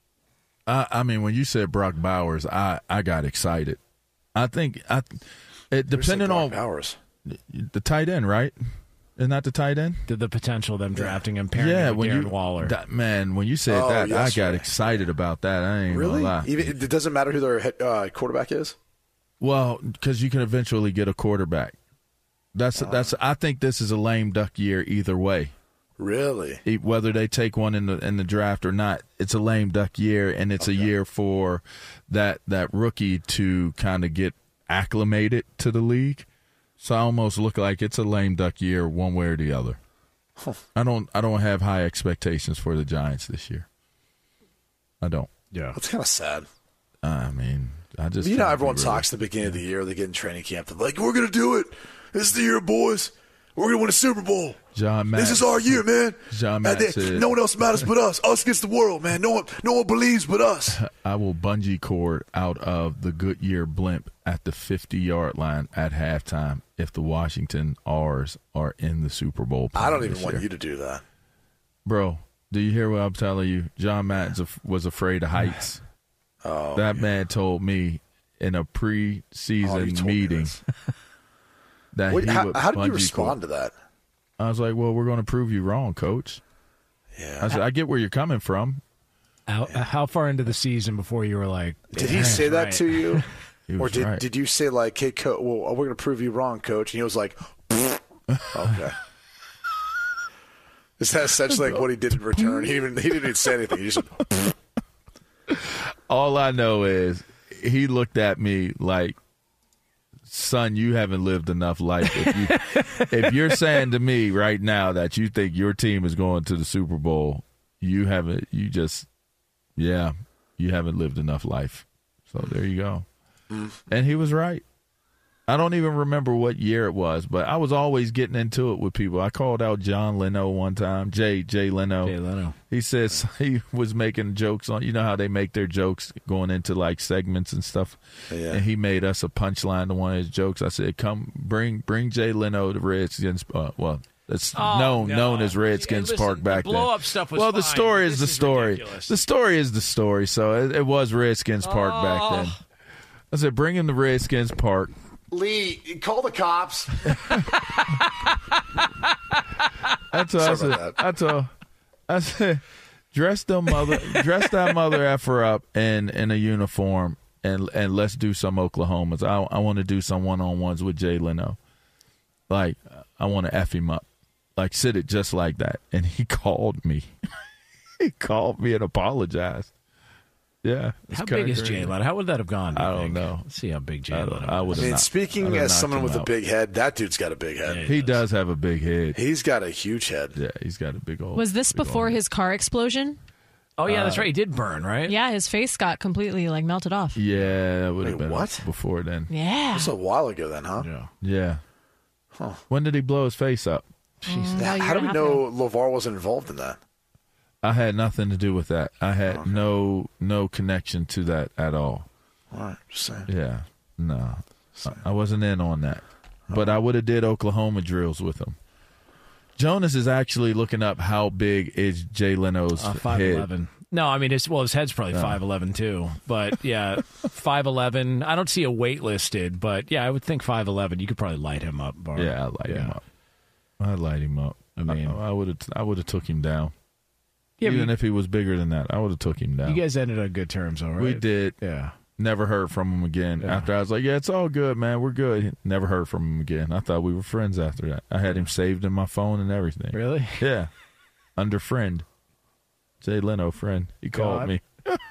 [SPEAKER 8] I mean, when you said Brock Bowers, I got excited. I think it depending on
[SPEAKER 7] Bowers,
[SPEAKER 8] the tight end, right? Isn't that the tight end?
[SPEAKER 6] The potential of them drafting him, pairing him with Darren Waller.
[SPEAKER 8] Man, when you said that, I got excited about that. I ain't
[SPEAKER 7] really?
[SPEAKER 8] gonna lie.
[SPEAKER 7] It doesn't matter who their quarterback is?
[SPEAKER 8] Well, because you can eventually get a quarterback. That's. I think this is a lame duck year either way.
[SPEAKER 7] Really?
[SPEAKER 8] Whether they take one in the draft or not, it's a lame duck year, and it's a year for that rookie to kind of get acclimated to the league. So I almost look like it's a lame duck year one way or the other. I don't have high expectations for the Giants this year. I don't.
[SPEAKER 6] Yeah.
[SPEAKER 7] That's kind of sad.
[SPEAKER 8] I mean,
[SPEAKER 7] everyone talks at the beginning of the year, they get in training camp, they're like, we're going to do it. This is the year, boys. We're going to win a Super Bowl.
[SPEAKER 8] John Matt.
[SPEAKER 7] This is our year, man.
[SPEAKER 8] John Matt said,
[SPEAKER 7] no one else matters but us. Us against the world, man. No one believes but us.
[SPEAKER 8] I will bungee cord out of the Goodyear blimp at the 50-yard line at halftime if the Washington R's are in the Super Bowl.
[SPEAKER 7] I don't even want you to do that.
[SPEAKER 8] Bro, do you hear what I'm telling you? John Matt was afraid of heights. That man told me in a pre-season meeting that he would
[SPEAKER 7] how did you
[SPEAKER 8] bungee
[SPEAKER 7] respond
[SPEAKER 8] cord.
[SPEAKER 7] to that?
[SPEAKER 8] I was like, well, we're going to prove you wrong, Coach.
[SPEAKER 7] Yeah.
[SPEAKER 8] I said, I get where you're coming from.
[SPEAKER 6] How far into the season before you were like,
[SPEAKER 7] did he say that to you?
[SPEAKER 8] Or
[SPEAKER 7] did you say like, hey, we're going to prove you wrong, Coach? And he was like, okay. Is that essentially like what he did in return? He didn't even say anything. He just
[SPEAKER 8] all I know is he looked at me like, son, you haven't lived enough life. If you're saying to me right now that you think your team is going to the Super Bowl, you haven't lived enough life. So there you go. And he was right. I don't even remember what year it was, but I was always getting into it with people. I called out John Leno one time, Jay Leno.
[SPEAKER 6] Jay Leno.
[SPEAKER 8] He says he was making jokes on, you know how they make their jokes going into like segments and stuff.
[SPEAKER 7] Yeah.
[SPEAKER 8] And he made us a punchline to one of his jokes. I said, "Come, bring Jay Leno to Redskins." It's known as Redskins Park back then.
[SPEAKER 6] The blow-up stuff was
[SPEAKER 8] the story is the story.
[SPEAKER 6] Ridiculous.
[SPEAKER 8] The story is the story. So it was Redskins Park back then. I said, bring him to Redskins Park.
[SPEAKER 7] Lee, call the cops.
[SPEAKER 8] That's what I said, dress that mother effer up in a uniform and let's do some Oklahomas. I want to do some one-on-ones with Jay Leno. Like, I want to F him up. Like, sit it just like that. And he called me. He called me and apologized. Yeah.
[SPEAKER 6] How big is Jay Leno? How would that have gone?
[SPEAKER 8] I don't know.
[SPEAKER 6] Let's see how big Jay Leno is.
[SPEAKER 8] I would.
[SPEAKER 7] I mean, speaking as someone with a big head, that dude's got a big head.
[SPEAKER 8] He does have a big head.
[SPEAKER 7] He's got a huge head.
[SPEAKER 8] Yeah, he's got a big old.
[SPEAKER 16] Was this before his car explosion?
[SPEAKER 6] Oh, yeah, that's right. He did burn, right?
[SPEAKER 16] Yeah, his face got completely melted off.
[SPEAKER 8] Yeah, that would have been
[SPEAKER 7] what?
[SPEAKER 8] Before then.
[SPEAKER 16] Yeah.
[SPEAKER 7] That was a while ago then, huh?
[SPEAKER 8] Yeah.
[SPEAKER 7] Huh.
[SPEAKER 8] When did he blow his face up?
[SPEAKER 7] How do we know LeVar wasn't involved in that?
[SPEAKER 8] I had nothing to do with that. I had no connection to that at all.
[SPEAKER 7] All right, just saying.
[SPEAKER 8] Yeah, no, I wasn't in on that. But I would have did Oklahoma drills with him. Jonas is actually looking up how big is Jay Leno's
[SPEAKER 6] 5'11".
[SPEAKER 8] head.
[SPEAKER 6] No, I mean, his head's probably 5'11", too. But, yeah, 5'11". I don't see a weight listed, but, yeah, I would think 5'11". You could probably light him up, Bar.
[SPEAKER 8] Yeah, I'd light him up. I'd light him up.
[SPEAKER 6] I mean,
[SPEAKER 8] I would have took him down.
[SPEAKER 6] Yeah,
[SPEAKER 8] Even if he was bigger than that, I would have took him down.
[SPEAKER 6] You guys ended on good terms, all right?
[SPEAKER 8] We did.
[SPEAKER 6] Yeah.
[SPEAKER 8] Never heard from him again.
[SPEAKER 6] Yeah.
[SPEAKER 8] After I was like, yeah, it's all good, man. We're good. Never heard from him again. I thought we were friends after that. I had him saved in my phone and everything.
[SPEAKER 6] Really?
[SPEAKER 8] Yeah. Under friend. Jay Leno friend. He called me.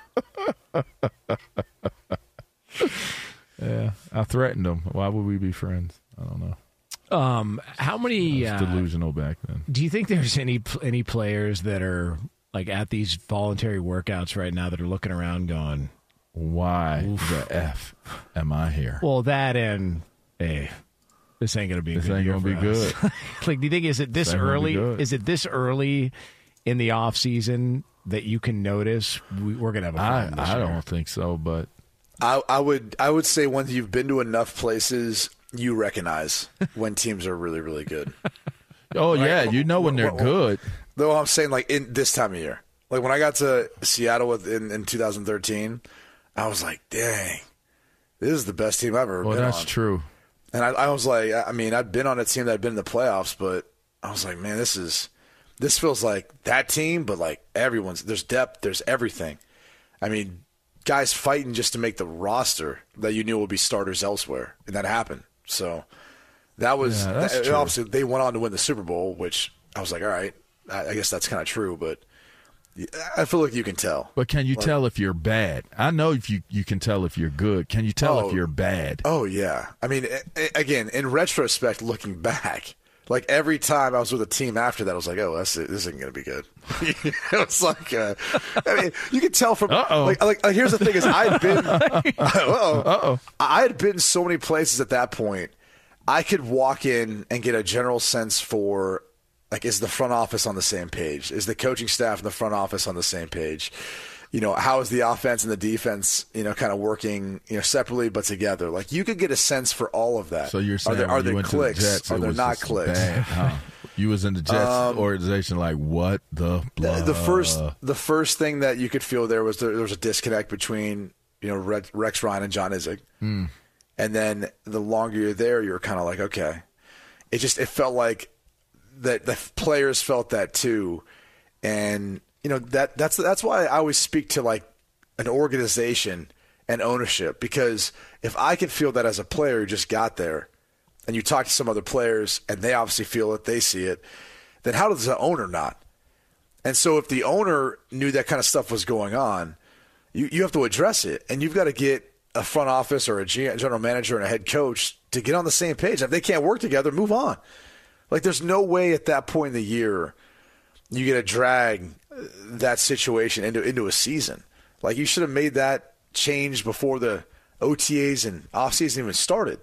[SPEAKER 8] Yeah. I threatened him. Why would we be friends? I don't know.
[SPEAKER 6] How many
[SPEAKER 8] I was delusional back then.
[SPEAKER 6] Do you think there's any players that are like at these voluntary workouts right now that are looking around going,
[SPEAKER 8] why the F am I here?
[SPEAKER 6] Well, that and hey, this ain't gonna be.
[SPEAKER 8] This ain't gonna be good.
[SPEAKER 6] Like, do you think is it this early? Is it this early in the off season that you can notice we're gonna have a problem this
[SPEAKER 8] I
[SPEAKER 6] year?
[SPEAKER 8] don't think so, but
[SPEAKER 7] I would say once you've been to enough places, you recognize when teams are really, really good.
[SPEAKER 8] Oh yeah, you know when they're good.
[SPEAKER 7] Though I'm saying like in this time of year, like when I got to Seattle in 2013. I was like, dang, this is the best team I've ever been on.
[SPEAKER 8] Well, that's true.
[SPEAKER 7] And I was like, I mean, I've been on a team that had been in the playoffs, but I was like, man, this feels like that team, but like there's depth, there's everything. I mean, guys fighting just to make the roster that you knew would be starters elsewhere, and that happened. So that was obviously they went on to win the Super Bowl, which I was like, all right, I guess that's kind of true, but I feel like you can tell.
[SPEAKER 8] But can you tell if you're bad? I know if you can tell if you're good. Can you tell if you're bad?
[SPEAKER 7] Oh, yeah. I mean, again, in retrospect, looking back, like every time I was with a team after that, I was like, oh, this isn't going to be good. It was like, I mean, you can tell from like here's the thing is I had been so many places at that point. I could walk in and get a general sense for, like, is the front office on the same page? Is the coaching staff and the front office on the same page? You know, how is the offense and the defense, you know, kind of working, you know, separately but together? Like, you could get a sense for all of that.
[SPEAKER 8] So you're saying
[SPEAKER 7] are there
[SPEAKER 8] went
[SPEAKER 7] clicks?
[SPEAKER 8] to the Jets,
[SPEAKER 7] are there not clicks?
[SPEAKER 8] Bad, huh? You was in the Jets organization, like, what the blah?
[SPEAKER 7] The first thing that you could feel there was a disconnect between, you know, Rex Ryan and John Izek.
[SPEAKER 8] Mm.
[SPEAKER 7] And then the longer you're there, you're kind of like, okay. It felt like that the players felt that too. And, you know, that's why I always speak to like an organization and ownership, because if I could feel that as a player who just got there and you talk to some other players and they obviously feel it, they see it, then how does the owner not? And so if the owner knew that kind of stuff was going on, you have to address it, and you've got to get a front office or a general manager and a head coach to get on the same page. If they can't work together, move on. Like, there's no way at that point in the year you get to drag that situation into a season. Like, you should have made that change before the OTAs and offseason even started.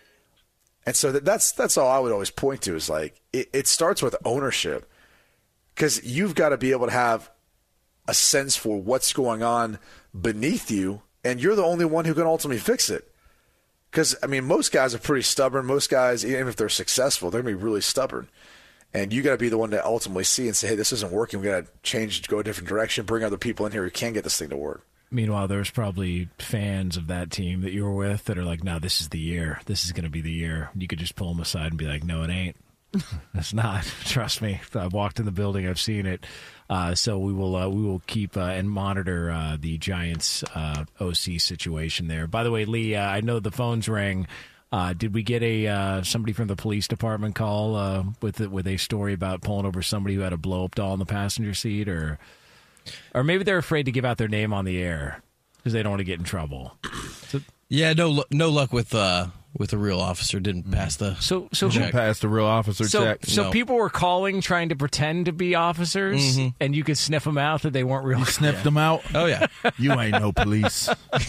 [SPEAKER 7] And so that's all I would always point to is, like, it starts with ownership, because you've got to be able to have a sense for what's going on beneath you, and you're the only one who can ultimately fix it. Because, I mean, most guys are pretty stubborn. Most guys, even if they're successful, they're going to be really stubborn. And you got to be the one to ultimately see and say, hey, this isn't working. We got to change, go a different direction, bring other people in here who can get this thing to work.
[SPEAKER 6] Meanwhile, there's probably fans of that team that you were with that are like, no, this is the year. This is going to be the year. You could just pull them aside and be like, no, it ain't. It's not. Trust me. I've walked in the building. I've seen it. So we will keep and monitor the Giants OC situation there. By the way, Lee, I know the phones rang. Did we get somebody from the police department call with a story about pulling over somebody who had a blow-up doll in the passenger seat, or maybe they're afraid to give out their name on the air? because they don't want to get in trouble.
[SPEAKER 15] Yeah, no luck with a real officer. Didn't pass the
[SPEAKER 8] didn't pass the real officer check.
[SPEAKER 6] So people were calling, trying to pretend to be officers, and you could sniff them out that they weren't real.
[SPEAKER 8] You sniffed them out?
[SPEAKER 15] Oh, yeah.
[SPEAKER 8] You ain't no police.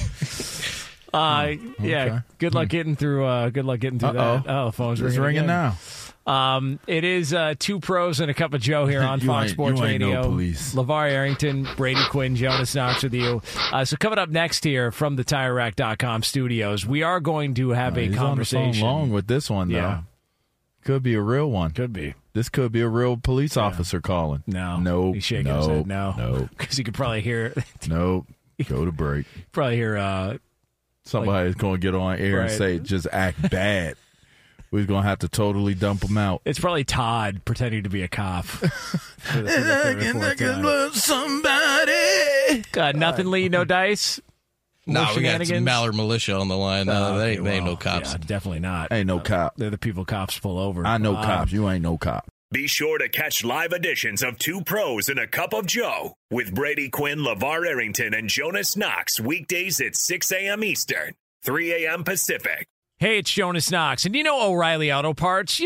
[SPEAKER 6] Yeah. Good luck getting through. That. Oh, the phone's
[SPEAKER 8] ringing now.
[SPEAKER 6] It is Two Pros and a Cup of Joe here on Fox Sports Radio.
[SPEAKER 8] No police.
[SPEAKER 6] LeVar Arrington, Brady Quinn, Jonas Knox with you. So coming up next here from the TireRack.com studios, we are going to have a conversation.
[SPEAKER 8] On the phone long with this one, though.
[SPEAKER 6] Yeah.
[SPEAKER 8] Could be a real one.
[SPEAKER 6] Could be.
[SPEAKER 8] This could be a real police officer calling.
[SPEAKER 6] No. He's shaking his head. No. Because you could probably hear.
[SPEAKER 8] Nope. Go to break.
[SPEAKER 6] Probably hear.
[SPEAKER 8] Somebody's going to get on air and say, just act bad. We're going to have to totally dump them out.
[SPEAKER 6] It's probably Todd pretending to be a cop.
[SPEAKER 8] Somebody.
[SPEAKER 6] Nothing, Lee, no dice?
[SPEAKER 15] No, we got some Mallard militia on the line. They ain't no cops.
[SPEAKER 6] Yeah, definitely not.
[SPEAKER 8] Ain't no cop.
[SPEAKER 6] They're the people cops pull over.
[SPEAKER 8] I know cops. You ain't no cop.
[SPEAKER 5] Be sure to catch live editions of Two Pros and a Cup of Joe with Brady Quinn, LeVar Arrington, and Jonas Knox weekdays at 6 a.m. Eastern, 3 a.m. Pacific.
[SPEAKER 6] Hey, it's Jonas Knox, and you know O'Reilly Auto Parts,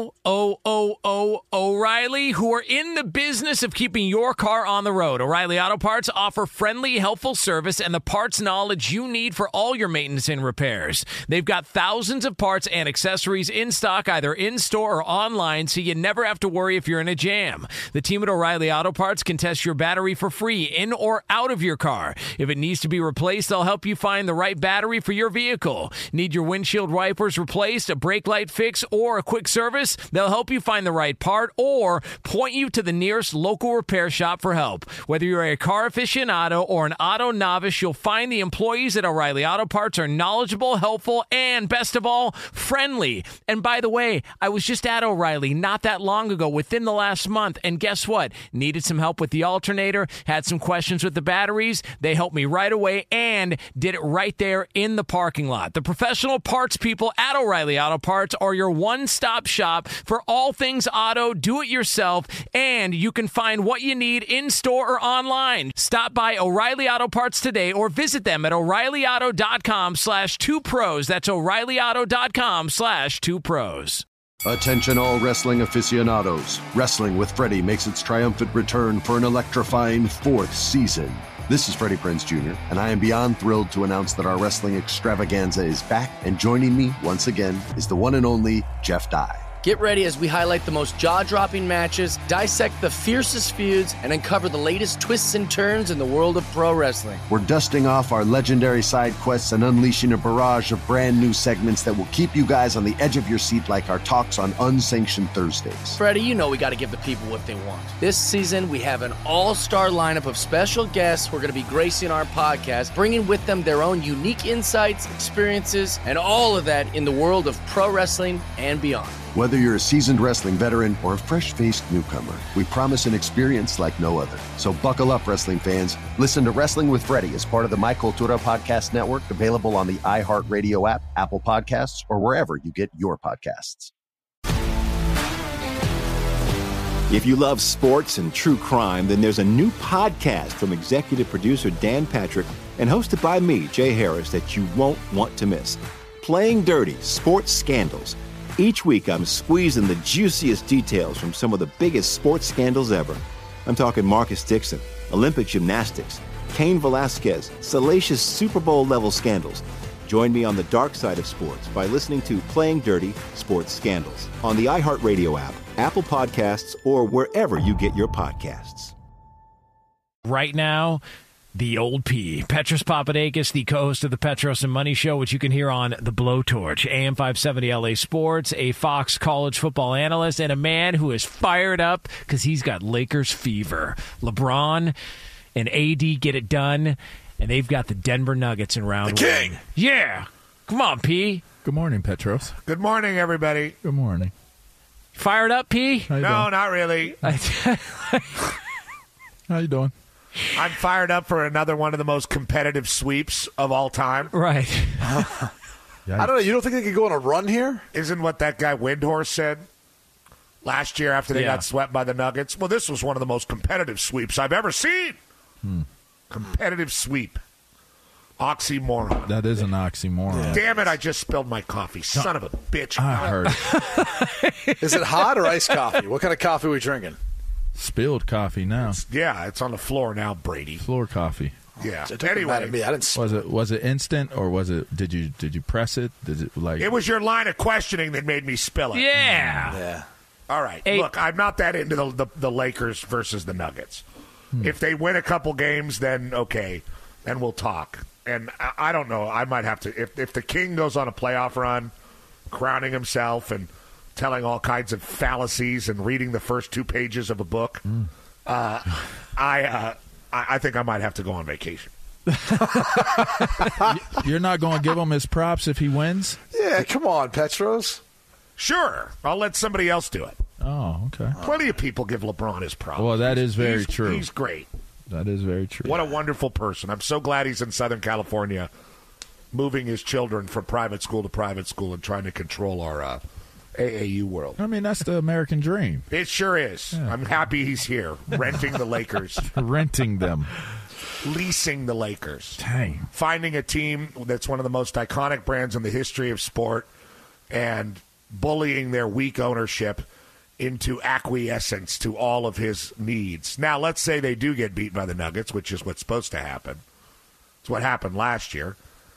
[SPEAKER 6] O'Reilly, who are in the business of keeping your car on the road. O'Reilly Auto Parts offer friendly, helpful service and the parts knowledge you need for all your maintenance and repairs. They've got thousands of parts and accessories in stock, either in-store or online, so you never have to worry if you're in a jam. The team at O'Reilly Auto Parts can test your battery for free in or out of your car. If it needs to be replaced, they'll help you find the right battery for your vehicle. Need your windshield wipers replaced, a brake light fix, or a quick service? They'll help you find the right part or point you to the nearest local repair shop for help. Whether you're a car aficionado or an auto novice, you'll find the employees at O'Reilly Auto Parts are knowledgeable, helpful, and best of all, friendly. And by the way, I was just at O'Reilly not that long ago, within the last month, and guess what? Needed some help with the alternator, had some questions with the batteries. They helped me right away and did it right there in the parking lot. The professional parts people at O'Reilly Auto Parts are your one-stop shop for all things auto, do-it-yourself, and you can find what you need in-store or online. Stop by O'Reilly Auto Parts today or visit them at O'ReillyAuto.com/2pros. That's O'ReillyAuto.com/2pros.
[SPEAKER 2] Attention all wrestling aficionados. Wrestling with Freddie makes its triumphant return for an electrifying 4th season. This is Freddie Prinze Jr., and I am beyond thrilled to announce that our wrestling extravaganza is back, and joining me once again is the one and only Jeff Dye.
[SPEAKER 3] Get ready as we highlight the most jaw-dropping matches, dissect the fiercest feuds, and uncover the latest twists and turns in the world of pro wrestling.
[SPEAKER 2] We're dusting off our legendary side quests and unleashing a barrage of brand new segments that will keep you guys on the edge of your seat like our talks on Unsanctioned Thursdays.
[SPEAKER 3] Freddie, you know we got to give the people what they want. This season, we have an all-star lineup of special guests who are going to be gracing our podcast, bringing with them their own unique insights, experiences, and all of that in the world of pro wrestling and beyond.
[SPEAKER 2] Whether you're a seasoned wrestling veteran or a fresh-faced newcomer, we promise an experience like no other. So buckle up, wrestling fans. Listen to Wrestling with Freddie as part of the My Cultura Podcast Network, available on the iHeartRadio app, Apple Podcasts, or wherever you get your podcasts.
[SPEAKER 12] If you love sports and true crime, then there's a new podcast from executive producer Dan Patrick and hosted by me, Jay Harris, that you won't want to miss. Playing Dirty: Sports Scandals. Each week, I'm squeezing the juiciest details from some of the biggest sports scandals ever. I'm talking Marcus Dixon, Olympic gymnastics, Cain Velasquez, salacious Super Bowl-level scandals. Join me on the dark side of sports by listening to Playing Dirty: Sports Scandals on the iHeartRadio app, Apple Podcasts, or wherever you get your podcasts.
[SPEAKER 6] Right now, the old P, Petros Papadakis, the co-host of the Petros and Money Show, which you can hear on The Blowtorch, AM 570 LA Sports, a Fox college football analyst, and a man who is fired up because he's got Lakers fever. LeBron and AD get it done, and they've got the Denver Nuggets in round one. King! Yeah! Come on, P.
[SPEAKER 8] Good morning, Petros.
[SPEAKER 17] Good morning, everybody.
[SPEAKER 8] Good morning.
[SPEAKER 6] Fired up, P?
[SPEAKER 17] No, not really.
[SPEAKER 8] How you doing?
[SPEAKER 17] I'm fired up for another one of the most competitive sweeps of all time.
[SPEAKER 6] Right.
[SPEAKER 7] I don't know. You don't think they could go on a run here?
[SPEAKER 17] Isn't what that guy Windhorst said last year after they got swept by the Nuggets? Well, this was one of the most competitive sweeps I've ever seen. Competitive sweep. Oxymoron.
[SPEAKER 8] That is an oxymoron.
[SPEAKER 17] Damn it, I just spilled my coffee. Son of a bitch.
[SPEAKER 8] I heard.
[SPEAKER 7] Is it hot or iced coffee? What kind of coffee are we drinking?
[SPEAKER 8] Spilled coffee now.
[SPEAKER 17] It's on the floor now, Brady.
[SPEAKER 8] Floor coffee.
[SPEAKER 17] Yeah.
[SPEAKER 7] Anyway, me. I didn't.
[SPEAKER 8] Was it instant or was it? Did you press it? Did it like?
[SPEAKER 17] It was your line of questioning that made me spill it.
[SPEAKER 6] Yeah.
[SPEAKER 17] All right. Look, I'm not that into the Lakers versus the Nuggets. If they win a couple games, then okay, then we'll talk. And I don't know. I might have to. If the King goes on a playoff run, crowning himself and telling all kinds of fallacies and reading the first 2 pages of a book, I think I might have to go on vacation.
[SPEAKER 8] You're not going to give him his props if he wins?
[SPEAKER 7] Yeah, come on, Petros.
[SPEAKER 17] Sure, I'll let somebody else do it.
[SPEAKER 8] Oh, okay.
[SPEAKER 17] Plenty of people give LeBron his props.
[SPEAKER 8] Well, that is very true.
[SPEAKER 17] He's great.
[SPEAKER 8] That is very true.
[SPEAKER 17] What a wonderful person. I'm so glad he's in Southern California, moving his children from private school to private school and trying to control our AAU world.
[SPEAKER 8] I mean, that's the American dream.
[SPEAKER 17] It sure is. Yeah. I'm happy he's here, renting the Lakers.
[SPEAKER 8] Renting them.
[SPEAKER 17] Leasing the Lakers.
[SPEAKER 8] Dang.
[SPEAKER 17] Finding a team that's one of the most iconic brands in the history of sport and bullying their weak ownership into acquiescence to all of his needs. Now, let's say they do get beat by the Nuggets, which is what's supposed to happen. It's what happened last year.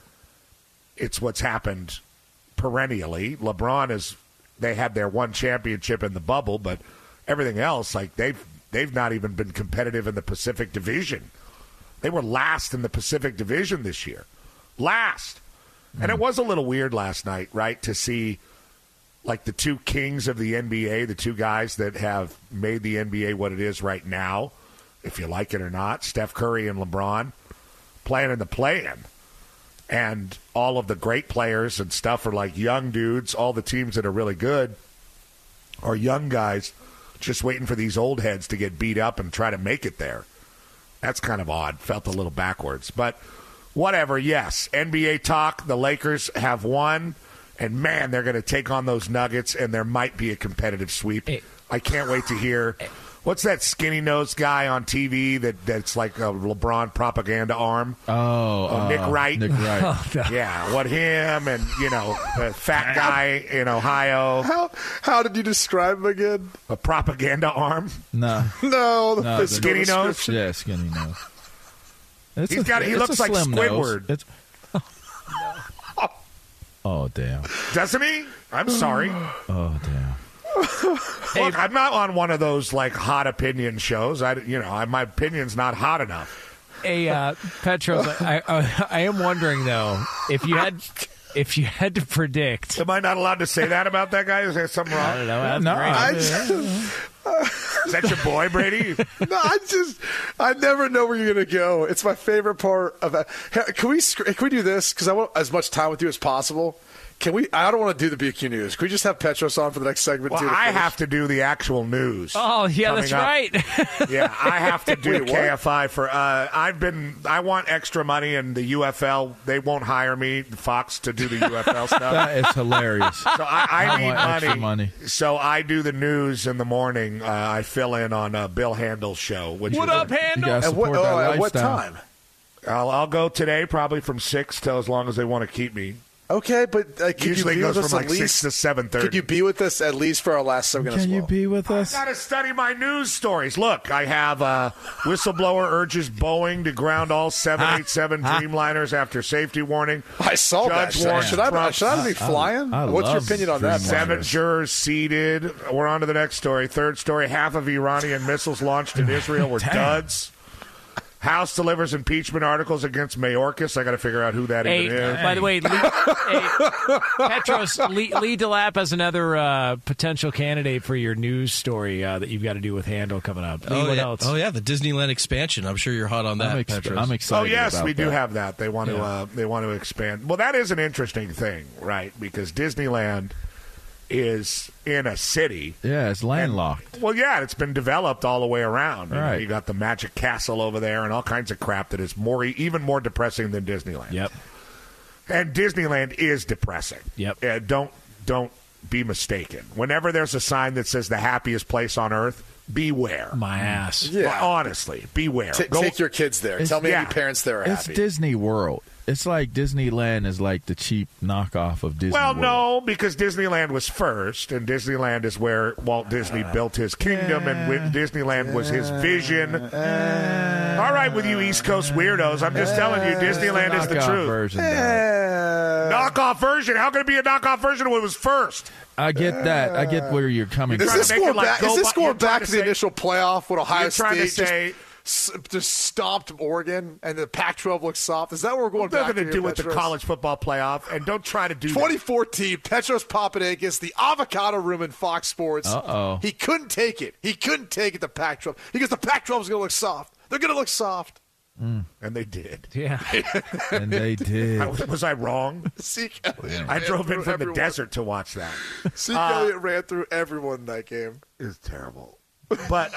[SPEAKER 17] It's what's happened perennially. LeBron they had their one championship in the bubble, but everything else, like they've not even been competitive in the Pacific Division. They were last in the Pacific Division this year. Last. And it was a little weird last night, right, to see like the 2 kings of the NBA, the 2 guys that have made the NBA what it is right now, if you like it or not, Steph Curry and LeBron, playing in the play-in. And all of the great players and stuff are like young dudes. All the teams that are really good are young guys just waiting for these old heads to get beat up and try to make it there. That's kind of odd. Felt a little backwards. But whatever, yes. NBA talk, the Lakers have won. And, man, they're going to take on those Nuggets, and there might be a competitive sweep. I can't wait to hear. What's that skinny-nosed guy on TV that's like a LeBron propaganda arm? Nick Wright.
[SPEAKER 8] Nick Wright.
[SPEAKER 17] Yeah, what him and, the fat guy in Ohio.
[SPEAKER 7] How did you describe him again?
[SPEAKER 17] A propaganda arm?
[SPEAKER 8] No.
[SPEAKER 7] The
[SPEAKER 17] skinny nose?
[SPEAKER 8] Yeah, skinny nose.
[SPEAKER 17] He looks like Squidward.
[SPEAKER 8] Oh, damn.
[SPEAKER 17] Doesn't he? I'm sorry.
[SPEAKER 8] Oh, damn.
[SPEAKER 17] Look, I'm not on one of those, like, hot opinion shows. My opinion's not hot enough.
[SPEAKER 6] Hey, Petros, I am wondering, though, if you had to predict.
[SPEAKER 17] Am I not allowed to say that about that guy? Is there something wrong?
[SPEAKER 6] I don't know.
[SPEAKER 17] Is that your boy, Brady?
[SPEAKER 7] No, I never know where you're going to go. It's my favorite part of that. Can we do this? Because I want as much time with you as possible. Can we? I don't want to do the BQ News. Can we just have Petros on for the next segment?
[SPEAKER 17] Well, I have to do the actual news.
[SPEAKER 6] Oh, yeah, that's right.
[SPEAKER 17] Yeah, I have to do KFI for. I want extra money in the UFL. They won't hire me, Fox, to do the UFL stuff.
[SPEAKER 8] That is hilarious.
[SPEAKER 17] So I need
[SPEAKER 8] extra money.
[SPEAKER 17] So I do the news in the morning. I fill in on Bill Handel's show.
[SPEAKER 6] What up, Handel?
[SPEAKER 7] At what time?
[SPEAKER 17] I'll go today, probably from 6 till as long as they want to keep me.
[SPEAKER 7] Okay, but could
[SPEAKER 17] usually
[SPEAKER 7] you be
[SPEAKER 17] goes
[SPEAKER 7] with us
[SPEAKER 17] from
[SPEAKER 7] at
[SPEAKER 17] like
[SPEAKER 7] least
[SPEAKER 17] 6 to 7:30.
[SPEAKER 7] Could you be with us at least for our last segment as well?
[SPEAKER 8] Can you be with us?
[SPEAKER 17] I got to study my news stories. Look, I have whistleblower urges Boeing to ground all 787 Dreamliners after safety warning.
[SPEAKER 7] I saw
[SPEAKER 17] Judge
[SPEAKER 7] that.
[SPEAKER 17] warns
[SPEAKER 7] Should I be flying? What's your opinion on that?
[SPEAKER 17] 7 jurors seated. We're on to the next story. Third story, half of Iranian missiles launched in Israel were duds. House delivers impeachment articles against Mayorkas. I got to figure out who that even is.
[SPEAKER 6] By the way, Petros, Lee DeLapp has another potential candidate for your news story that you've got to do with Handel coming up. Lee, what else?
[SPEAKER 15] Oh, yeah, the Disneyland expansion. I'm sure you're hot on that, Petros.
[SPEAKER 8] I'm excited.
[SPEAKER 17] Oh, yes,
[SPEAKER 8] about
[SPEAKER 17] we do
[SPEAKER 8] that.
[SPEAKER 17] have that. They want to expand. Well, that is an interesting thing, right? Because Disneyland is in a city.
[SPEAKER 8] Yeah, it's landlocked.
[SPEAKER 17] It's been developed all the way around.
[SPEAKER 8] Right.
[SPEAKER 17] You got the Magic Castle over there and all kinds of crap that is even more depressing than Disneyland.
[SPEAKER 6] Yep.
[SPEAKER 17] And Disneyland is depressing.
[SPEAKER 6] Yep.
[SPEAKER 17] Don't be mistaken. Whenever there's a sign that says the happiest place on earth, beware.
[SPEAKER 6] My ass.
[SPEAKER 7] Yeah.
[SPEAKER 17] Well, honestly, beware.
[SPEAKER 7] Take your kids there. Tell me any parents there are
[SPEAKER 8] It's
[SPEAKER 7] happy.
[SPEAKER 8] Disney World. It's like Disneyland is like the cheap knockoff of Disney
[SPEAKER 17] Well,
[SPEAKER 8] World.
[SPEAKER 17] no, because Disneyland was first, and Disneyland is where Walt Disney built his kingdom, and Disneyland was his vision. All right, with you East Coast weirdos, I'm just telling you, Disneyland is the
[SPEAKER 8] Knockoff
[SPEAKER 17] truth.
[SPEAKER 8] version,
[SPEAKER 17] Knockoff version? How can it be a knockoff version when it was first?
[SPEAKER 8] I get that. I get where you're coming from.
[SPEAKER 7] Is this going back to the initial playoff when Ohio
[SPEAKER 17] You're trying to
[SPEAKER 7] State
[SPEAKER 17] say
[SPEAKER 7] just stomped Oregon and the Pac-12 looks soft? Is that what we're going back to?
[SPEAKER 17] Nothing to do with the college football playoff, and don't try to do
[SPEAKER 7] 2014, Petros Papadakis, the avocado room in Fox Sports.
[SPEAKER 8] Uh-oh.
[SPEAKER 7] He couldn't take it. He couldn't take it, the Pac-12. He goes, the Pac-12 is going to look soft. They're going to look soft.
[SPEAKER 17] And they did.
[SPEAKER 6] Yeah.
[SPEAKER 8] And they did.
[SPEAKER 17] Was I wrong?
[SPEAKER 7] Zeke Elliott
[SPEAKER 17] I
[SPEAKER 7] ran
[SPEAKER 17] drove in
[SPEAKER 7] through
[SPEAKER 17] from
[SPEAKER 7] everyone.
[SPEAKER 17] the desert to watch that.
[SPEAKER 7] Zeke Elliott ran through everyone in that game.
[SPEAKER 17] It's terrible. But,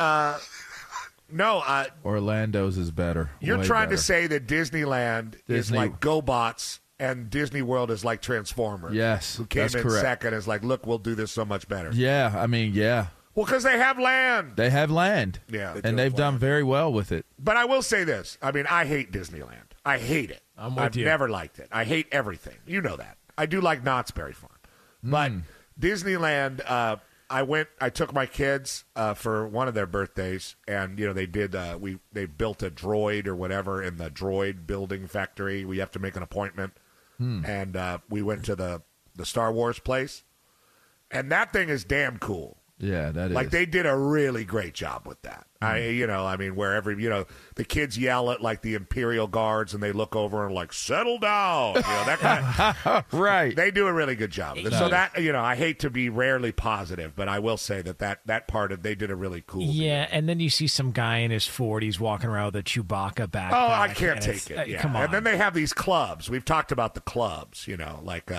[SPEAKER 17] no,
[SPEAKER 8] Orlando's is better.
[SPEAKER 17] you're
[SPEAKER 8] Way
[SPEAKER 17] trying
[SPEAKER 8] better.
[SPEAKER 17] to say that Disneyland is
[SPEAKER 8] Disney-
[SPEAKER 17] like GoBots and Disney World is like Transformers.
[SPEAKER 8] Yes,
[SPEAKER 17] Who came
[SPEAKER 8] that's
[SPEAKER 17] in
[SPEAKER 8] correct.
[SPEAKER 17] second is like, look, we'll do this so much better.
[SPEAKER 8] Yeah, I mean, yeah.
[SPEAKER 17] Well, because they have land.
[SPEAKER 8] They have land.
[SPEAKER 17] Yeah.
[SPEAKER 8] And they've done very well with it.
[SPEAKER 17] But I will say this. I mean, I hate Disneyland. I hate it. I've
[SPEAKER 6] you.
[SPEAKER 17] never liked it. I hate everything. You know that. I do like Knott's Berry Farm. But Disneyland, I took my kids for one of their birthdays, and, you know, they did, they built a droid or whatever in the droid building factory. We have to make an appointment. And we went to the Star Wars place. And that thing is damn cool.
[SPEAKER 8] Yeah, that is.
[SPEAKER 17] Like, they did a really great job with that. Wherever, the kids yell at, like, the Imperial Guards, and they look over and, like, settle down. That kind of.
[SPEAKER 8] Right.
[SPEAKER 17] They do a really good job of it. So that, I hate to be rarely positive, but I will say that part of, they did a really cool
[SPEAKER 6] Yeah, and then you see some guy in his 40s walking around with a Chewbacca backpack.
[SPEAKER 17] Oh, I can't
[SPEAKER 6] and
[SPEAKER 17] take
[SPEAKER 6] it's-
[SPEAKER 17] it. Yeah.
[SPEAKER 6] Come on.
[SPEAKER 17] And then they have these clubs. We've talked about the clubs, like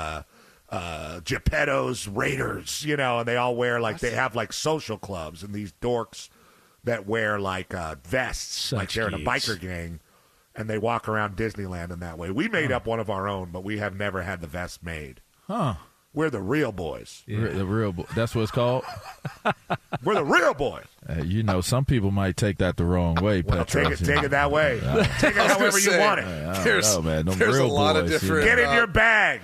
[SPEAKER 17] Geppetto's Raiders, and they all wear they have like social clubs and these dorks that wear like vests, like they're in a
[SPEAKER 6] geeks.
[SPEAKER 17] biker gang, and they walk around Disneyland in that way. We made up one of our own, but we have never had the vest made.
[SPEAKER 8] Huh.
[SPEAKER 17] We're the real boys.
[SPEAKER 8] The real that's what it's called?
[SPEAKER 17] We're the real boys.
[SPEAKER 8] Some people might take that the wrong way,
[SPEAKER 17] Well,
[SPEAKER 8] Petros.
[SPEAKER 17] take it that way. Take it however you want it.
[SPEAKER 8] I don't know, man. Them
[SPEAKER 7] there's
[SPEAKER 8] real
[SPEAKER 7] a lot
[SPEAKER 8] boys,
[SPEAKER 7] of different.
[SPEAKER 17] Get in your bag.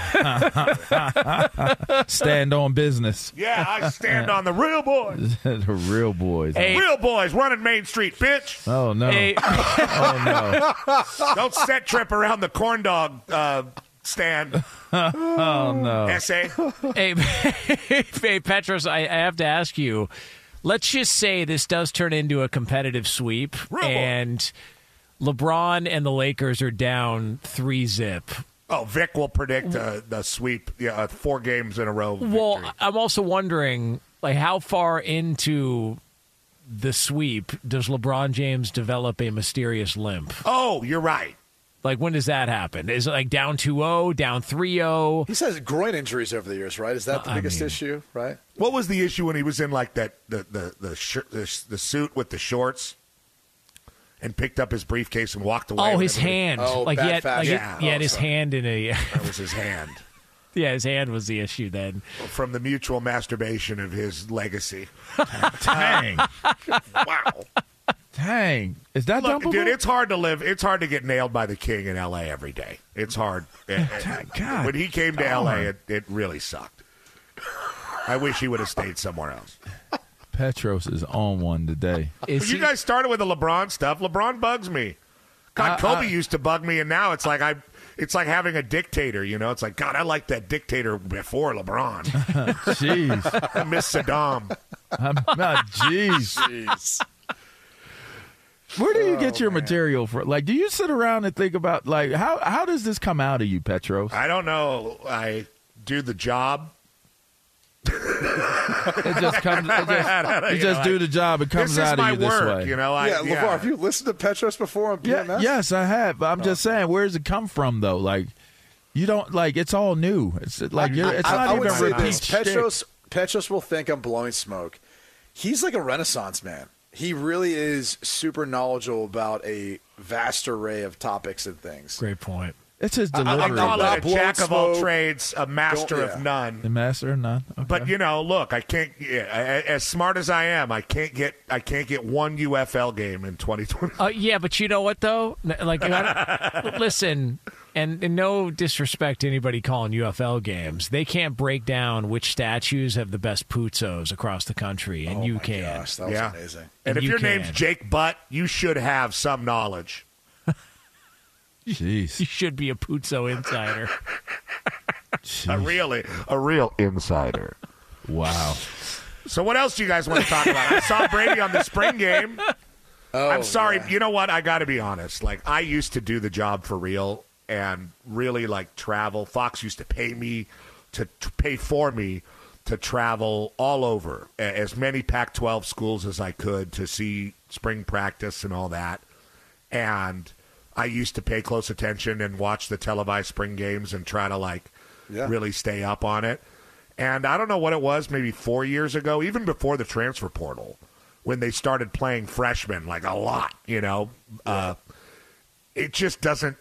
[SPEAKER 8] Stand on business.
[SPEAKER 17] Yeah, I stand on the real boys.
[SPEAKER 8] The real boys.
[SPEAKER 17] Real boys running Main Street, bitch.
[SPEAKER 8] Oh, no.
[SPEAKER 17] Oh, no. Don't set trip around the corn dog stand.
[SPEAKER 8] Oh, no.
[SPEAKER 17] Essay.
[SPEAKER 6] Hey, Petros, I have to ask you. Let's just say this does turn into a competitive sweep, and LeBron and the Lakers are down 3-0.
[SPEAKER 17] Oh, Vic will predict the sweep. 4 games in a row.
[SPEAKER 6] Well,
[SPEAKER 17] victory.
[SPEAKER 6] I'm also wondering, how far into the sweep does LeBron James develop a mysterious limp?
[SPEAKER 17] Oh, you're right.
[SPEAKER 6] When does that happen? Is it down 2-0, down 3-0?
[SPEAKER 7] He says groin injuries over the years, right? Is that the biggest issue, right?
[SPEAKER 17] What was the issue when he was in the suit with the shorts and picked up his briefcase and walked away?
[SPEAKER 6] Oh, his hand.
[SPEAKER 7] Oh,
[SPEAKER 6] he
[SPEAKER 7] bad fashion.
[SPEAKER 6] had his hand in a.
[SPEAKER 17] That was his hand.
[SPEAKER 6] Yeah, his hand was the issue then.
[SPEAKER 17] From the mutual masturbation of his legacy.
[SPEAKER 8] Dang.
[SPEAKER 17] Wow.
[SPEAKER 8] Dang. Is that
[SPEAKER 17] Look,
[SPEAKER 8] dumpable?
[SPEAKER 17] dude, it's hard to live. It's hard to get nailed by the king in L.A. every day. It's hard.
[SPEAKER 8] God.
[SPEAKER 17] When he came to L.A., it really sucked. I wish he would have stayed somewhere else.
[SPEAKER 8] Petros is on one today.
[SPEAKER 17] You guys started with the LeBron stuff. LeBron bugs me. God, Kobe used to bug me, and now it's like having a dictator. It's like, God, I liked that dictator before LeBron.
[SPEAKER 8] Jeez.
[SPEAKER 17] I miss Saddam.
[SPEAKER 8] Jeez. Where do you get your material from? Do you sit around and think about how does this come out of you, Petros?
[SPEAKER 17] I don't know. I do the job.
[SPEAKER 8] It just comes. You just do the job. It comes out of you this way.
[SPEAKER 7] LeVar, have you listened to Petros before on PMS?
[SPEAKER 8] Yes, I have. But I'm just saying, where does it come from though? You don't it's all new. It's it's not even repeat shit.
[SPEAKER 7] Petros will think I'm blowing smoke. He's like a Renaissance man. He really is super knowledgeable about a vast array of topics and things.
[SPEAKER 6] Great point.
[SPEAKER 8] It's his
[SPEAKER 17] I
[SPEAKER 8] delivery.
[SPEAKER 17] call it a jack of all
[SPEAKER 7] smoke.
[SPEAKER 17] trades, a master of none.
[SPEAKER 8] The master of none. Okay.
[SPEAKER 17] But look, I can't. As smart as I am, I can't get one UFL game in 2020.
[SPEAKER 6] Yeah, but you know what though? Listen, And no disrespect to anybody calling UFL games, they can't break down which statues have the best Puzzos across the country, and you can.
[SPEAKER 7] Gosh, that was amazing.
[SPEAKER 17] And if
[SPEAKER 6] you
[SPEAKER 17] your
[SPEAKER 6] can.
[SPEAKER 17] name's Jake Butt, you should have some knowledge.
[SPEAKER 8] Jeez.
[SPEAKER 6] You should be a Puzzo insider.
[SPEAKER 17] A real insider.
[SPEAKER 8] Wow.
[SPEAKER 17] So what else do you guys want to talk about? I saw Brady on the spring game. I'm sorry. You know what? I got to be honest. Like, I used to do the job for real and really, like, travel. Fox used to pay for me to travel all over, as many Pac-12 schools as I could to see spring practice and all that. And I used to pay close attention and watch the televised spring games and try to, like, really stay up on it. And I don't know what it was, maybe 4 years ago, even before the transfer portal, when they started playing freshmen, like, a lot, you know. It just doesn't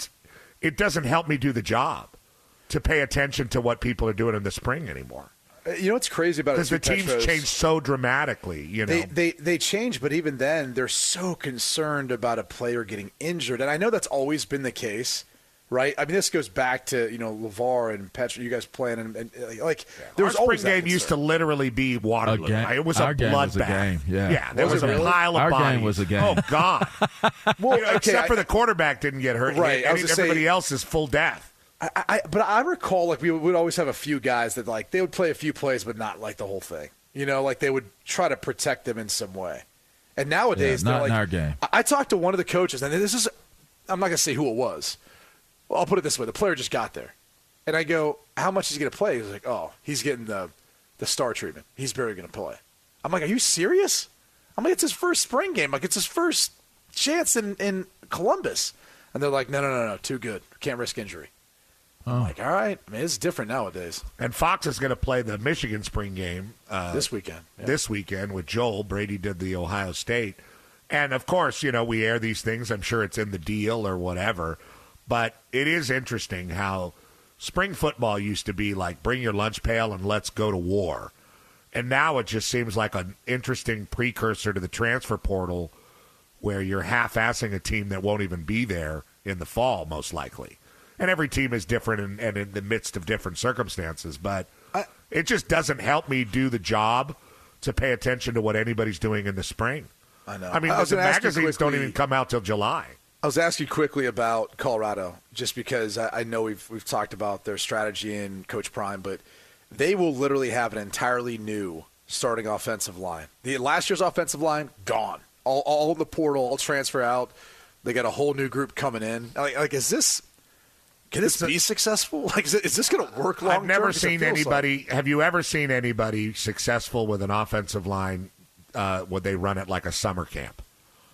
[SPEAKER 17] it doesn't help me do the job to pay attention to what people are doing in the spring anymore.
[SPEAKER 7] You know what's crazy about it?
[SPEAKER 17] Because the teams change so dramatically, you know.
[SPEAKER 7] They change, but even then, they're so concerned about a player getting injured. And I know that's always been the case, right? I mean, this goes back to, you know, LeVar and Petra, you guys playing. And like, there was
[SPEAKER 17] our
[SPEAKER 7] always
[SPEAKER 17] spring
[SPEAKER 7] that
[SPEAKER 17] game used to literally be Waterloo. It was
[SPEAKER 8] our
[SPEAKER 17] a
[SPEAKER 8] game was a
[SPEAKER 17] bloodbath.
[SPEAKER 8] game, yeah.
[SPEAKER 17] There was a pile of
[SPEAKER 8] our
[SPEAKER 17] bodies.
[SPEAKER 8] game was a game.
[SPEAKER 17] Oh, God.
[SPEAKER 7] Well,
[SPEAKER 17] You know, except for the quarterback didn't get hurt.
[SPEAKER 7] Right, I was gonna say-
[SPEAKER 17] everybody else is full death.
[SPEAKER 7] But I recall, like, we would always have a few guys that, like, they would play a few plays, but not, like, the whole thing. You know, like, they would try to protect them in some way. And nowadays,
[SPEAKER 8] not
[SPEAKER 7] they're like,
[SPEAKER 8] in our game.
[SPEAKER 7] I talked to one of the coaches, and this is, I'm not going to say who it was. Well, I'll put it this way. The player just got there. And I go, how much is he going to play? He's like, oh, he's getting the star treatment. He's barely going to play. I'm like, are you serious? I'm like, it's his first spring game. Like, it's his first chance in Columbus. And they're like, no, too good. Can't risk injury. I'm like, all right. I mean, it's different nowadays.
[SPEAKER 17] And Fox is going to play the Michigan spring game
[SPEAKER 7] this weekend. Yeah.
[SPEAKER 17] This weekend with Joel. Brady did the Ohio State. And, of course, you know, we air these things. I'm sure it's in the deal or whatever. But it is interesting how spring football used to be like, bring your lunch pail and let's go to war. And now it just seems like an interesting precursor to the transfer portal where you're half-assing a team that won't even be there in the fall, most likely. And every team is different and in the midst of different circumstances. But it just doesn't help me do the job to pay attention to what anybody's doing in the spring.
[SPEAKER 7] I know.
[SPEAKER 17] I mean, the magazines don't even come out till July.
[SPEAKER 7] I was asking you quickly about Colorado, just because I know we've talked about their strategy in Coach Prime, but they will literally have an entirely new starting offensive line. The last year's offensive line, gone. All in the portal, all transfer out. They got a whole new group coming in. Like is this... Can this be successful? Like, is this going to work long term?
[SPEAKER 17] I've never seen anybody. Have you ever seen anybody successful with an offensive line when they run it like a summer camp?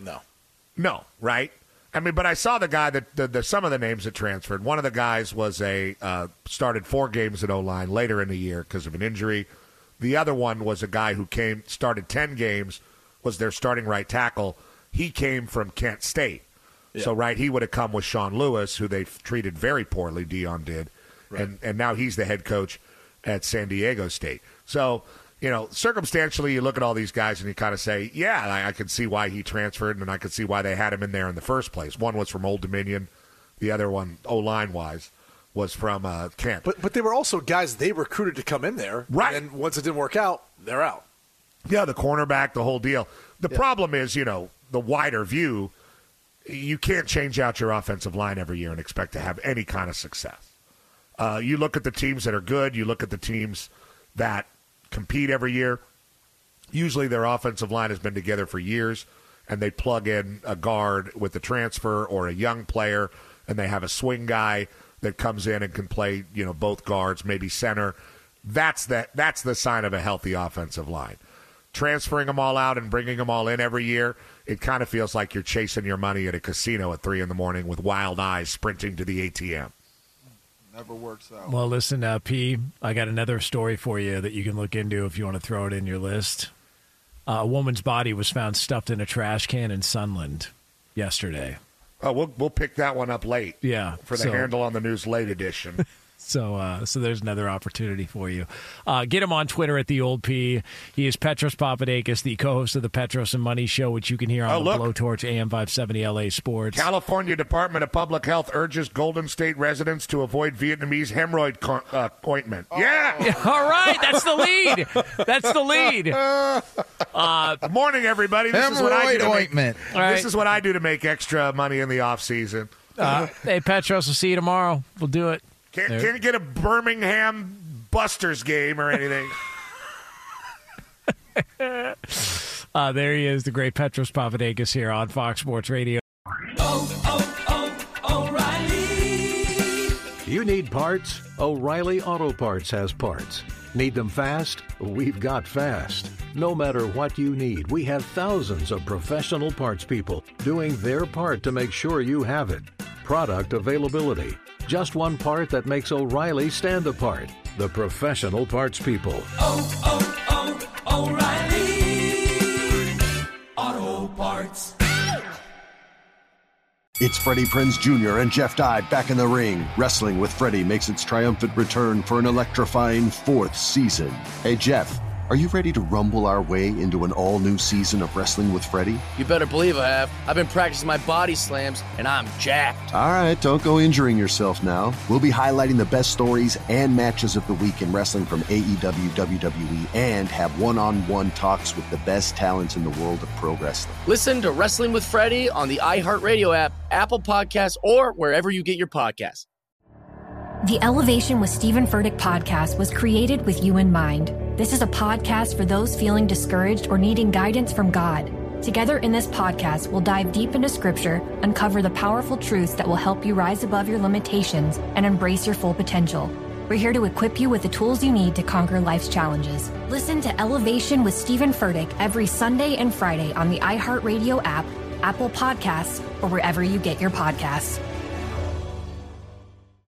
[SPEAKER 17] No, right? I mean, but I saw the guy that some of the names that transferred. One of the guys was started 4 games at O-line later in the year because of an injury. The other one was a guy who started 10 games, was their starting right tackle. He came from Kent State. Yeah. So, right, he would have come with Sean Lewis, who they've treated very poorly, Dion did. Right. And now he's the head coach at San Diego State. So, you know, circumstantially, you look at all these guys and you kind of say, yeah, I can see why he transferred, and I can see why they had him in there in the first place. One was from Old Dominion. The other one, O-line-wise, was from Kent.
[SPEAKER 7] But they were also guys they recruited to come in there.
[SPEAKER 17] Right.
[SPEAKER 7] And once it didn't work out, they're out.
[SPEAKER 17] Yeah, the cornerback, the whole deal. The problem is, you know, the wider view, you can't change out your offensive line every year and expect to have any kind of success. You look at the teams that are good. You look at the teams that compete every year. Usually their offensive line has been together for years, and they plug in a guard with a transfer or a young player, and they have a swing guy that comes in and can play, you know, both guards, maybe center. That's the sign of a healthy offensive line. Transferring them all out and bringing them all in every year, it kind of feels like you're chasing your money at a casino at 3 a.m. with wild eyes sprinting to the ATM.
[SPEAKER 8] Never works out.
[SPEAKER 6] Well, listen, P, I got another story for you that you can look into if you want to throw it in your list. A woman's body was found stuffed in a trash can in Sunland yesterday.
[SPEAKER 17] Oh, we'll pick that one up late.
[SPEAKER 6] Yeah.
[SPEAKER 17] For the Handle on the News late edition.
[SPEAKER 6] So there's another opportunity for you. Get him on Twitter at The Old P. He is Petros Papadakis, the co-host of the Petros and Money Show, which you can hear on the Blowtorch AM 570 LA Sports.
[SPEAKER 17] California Department of Public Health urges Golden State residents to avoid Vietnamese hemorrhoid ointment. Yeah!
[SPEAKER 6] All right, that's the lead. That's the lead.
[SPEAKER 17] Good morning, everybody. This is what I do
[SPEAKER 8] ointment.
[SPEAKER 17] This is what I do to make extra money in the off season.
[SPEAKER 6] Hey, Petros, we'll see you tomorrow. We'll do it.
[SPEAKER 17] Can't get a Birmingham Busters game or anything.
[SPEAKER 6] There he is, the great Petros Papadakis here on Fox Sports Radio.
[SPEAKER 1] O'Reilly. You need parts? O'Reilly Auto Parts has parts. Need them fast? We've got fast. No matter what you need, we have thousands of professional parts people doing their part to make sure you have it. Product availability. Just one part that makes O'Reilly stand apart. The professional parts people.
[SPEAKER 5] O'Reilly Auto Parts.
[SPEAKER 2] It's Freddie Prinze Jr. and Jeff Dye back in the ring. Wrestling with Freddie makes its triumphant return for an electrifying 4th season. Hey, Jeff, are you ready to rumble our way into an all-new season of Wrestling with Freddie?
[SPEAKER 3] You better believe I have. I've been practicing my body slams, and I'm jacked.
[SPEAKER 2] All right, don't go injuring yourself now. We'll be highlighting the best stories and matches of the week in wrestling from AEW, WWE, and have one-on-one talks with the best talents in the world of pro wrestling.
[SPEAKER 3] Listen to Wrestling with Freddie on the iHeartRadio app, Apple Podcasts, or wherever you get your podcasts.
[SPEAKER 4] The Elevation with Stephen Furtick podcast was created with you in mind. This is a podcast for those feeling discouraged or needing guidance from God. Together in this podcast, we'll dive deep into Scripture, uncover the powerful truths that will help you rise above your limitations and embrace your full potential. We're here to equip you with the tools you need to conquer life's challenges. Listen to Elevation with Stephen Furtick every Sunday and Friday on the iHeartRadio app, Apple Podcasts, or wherever you get your podcasts.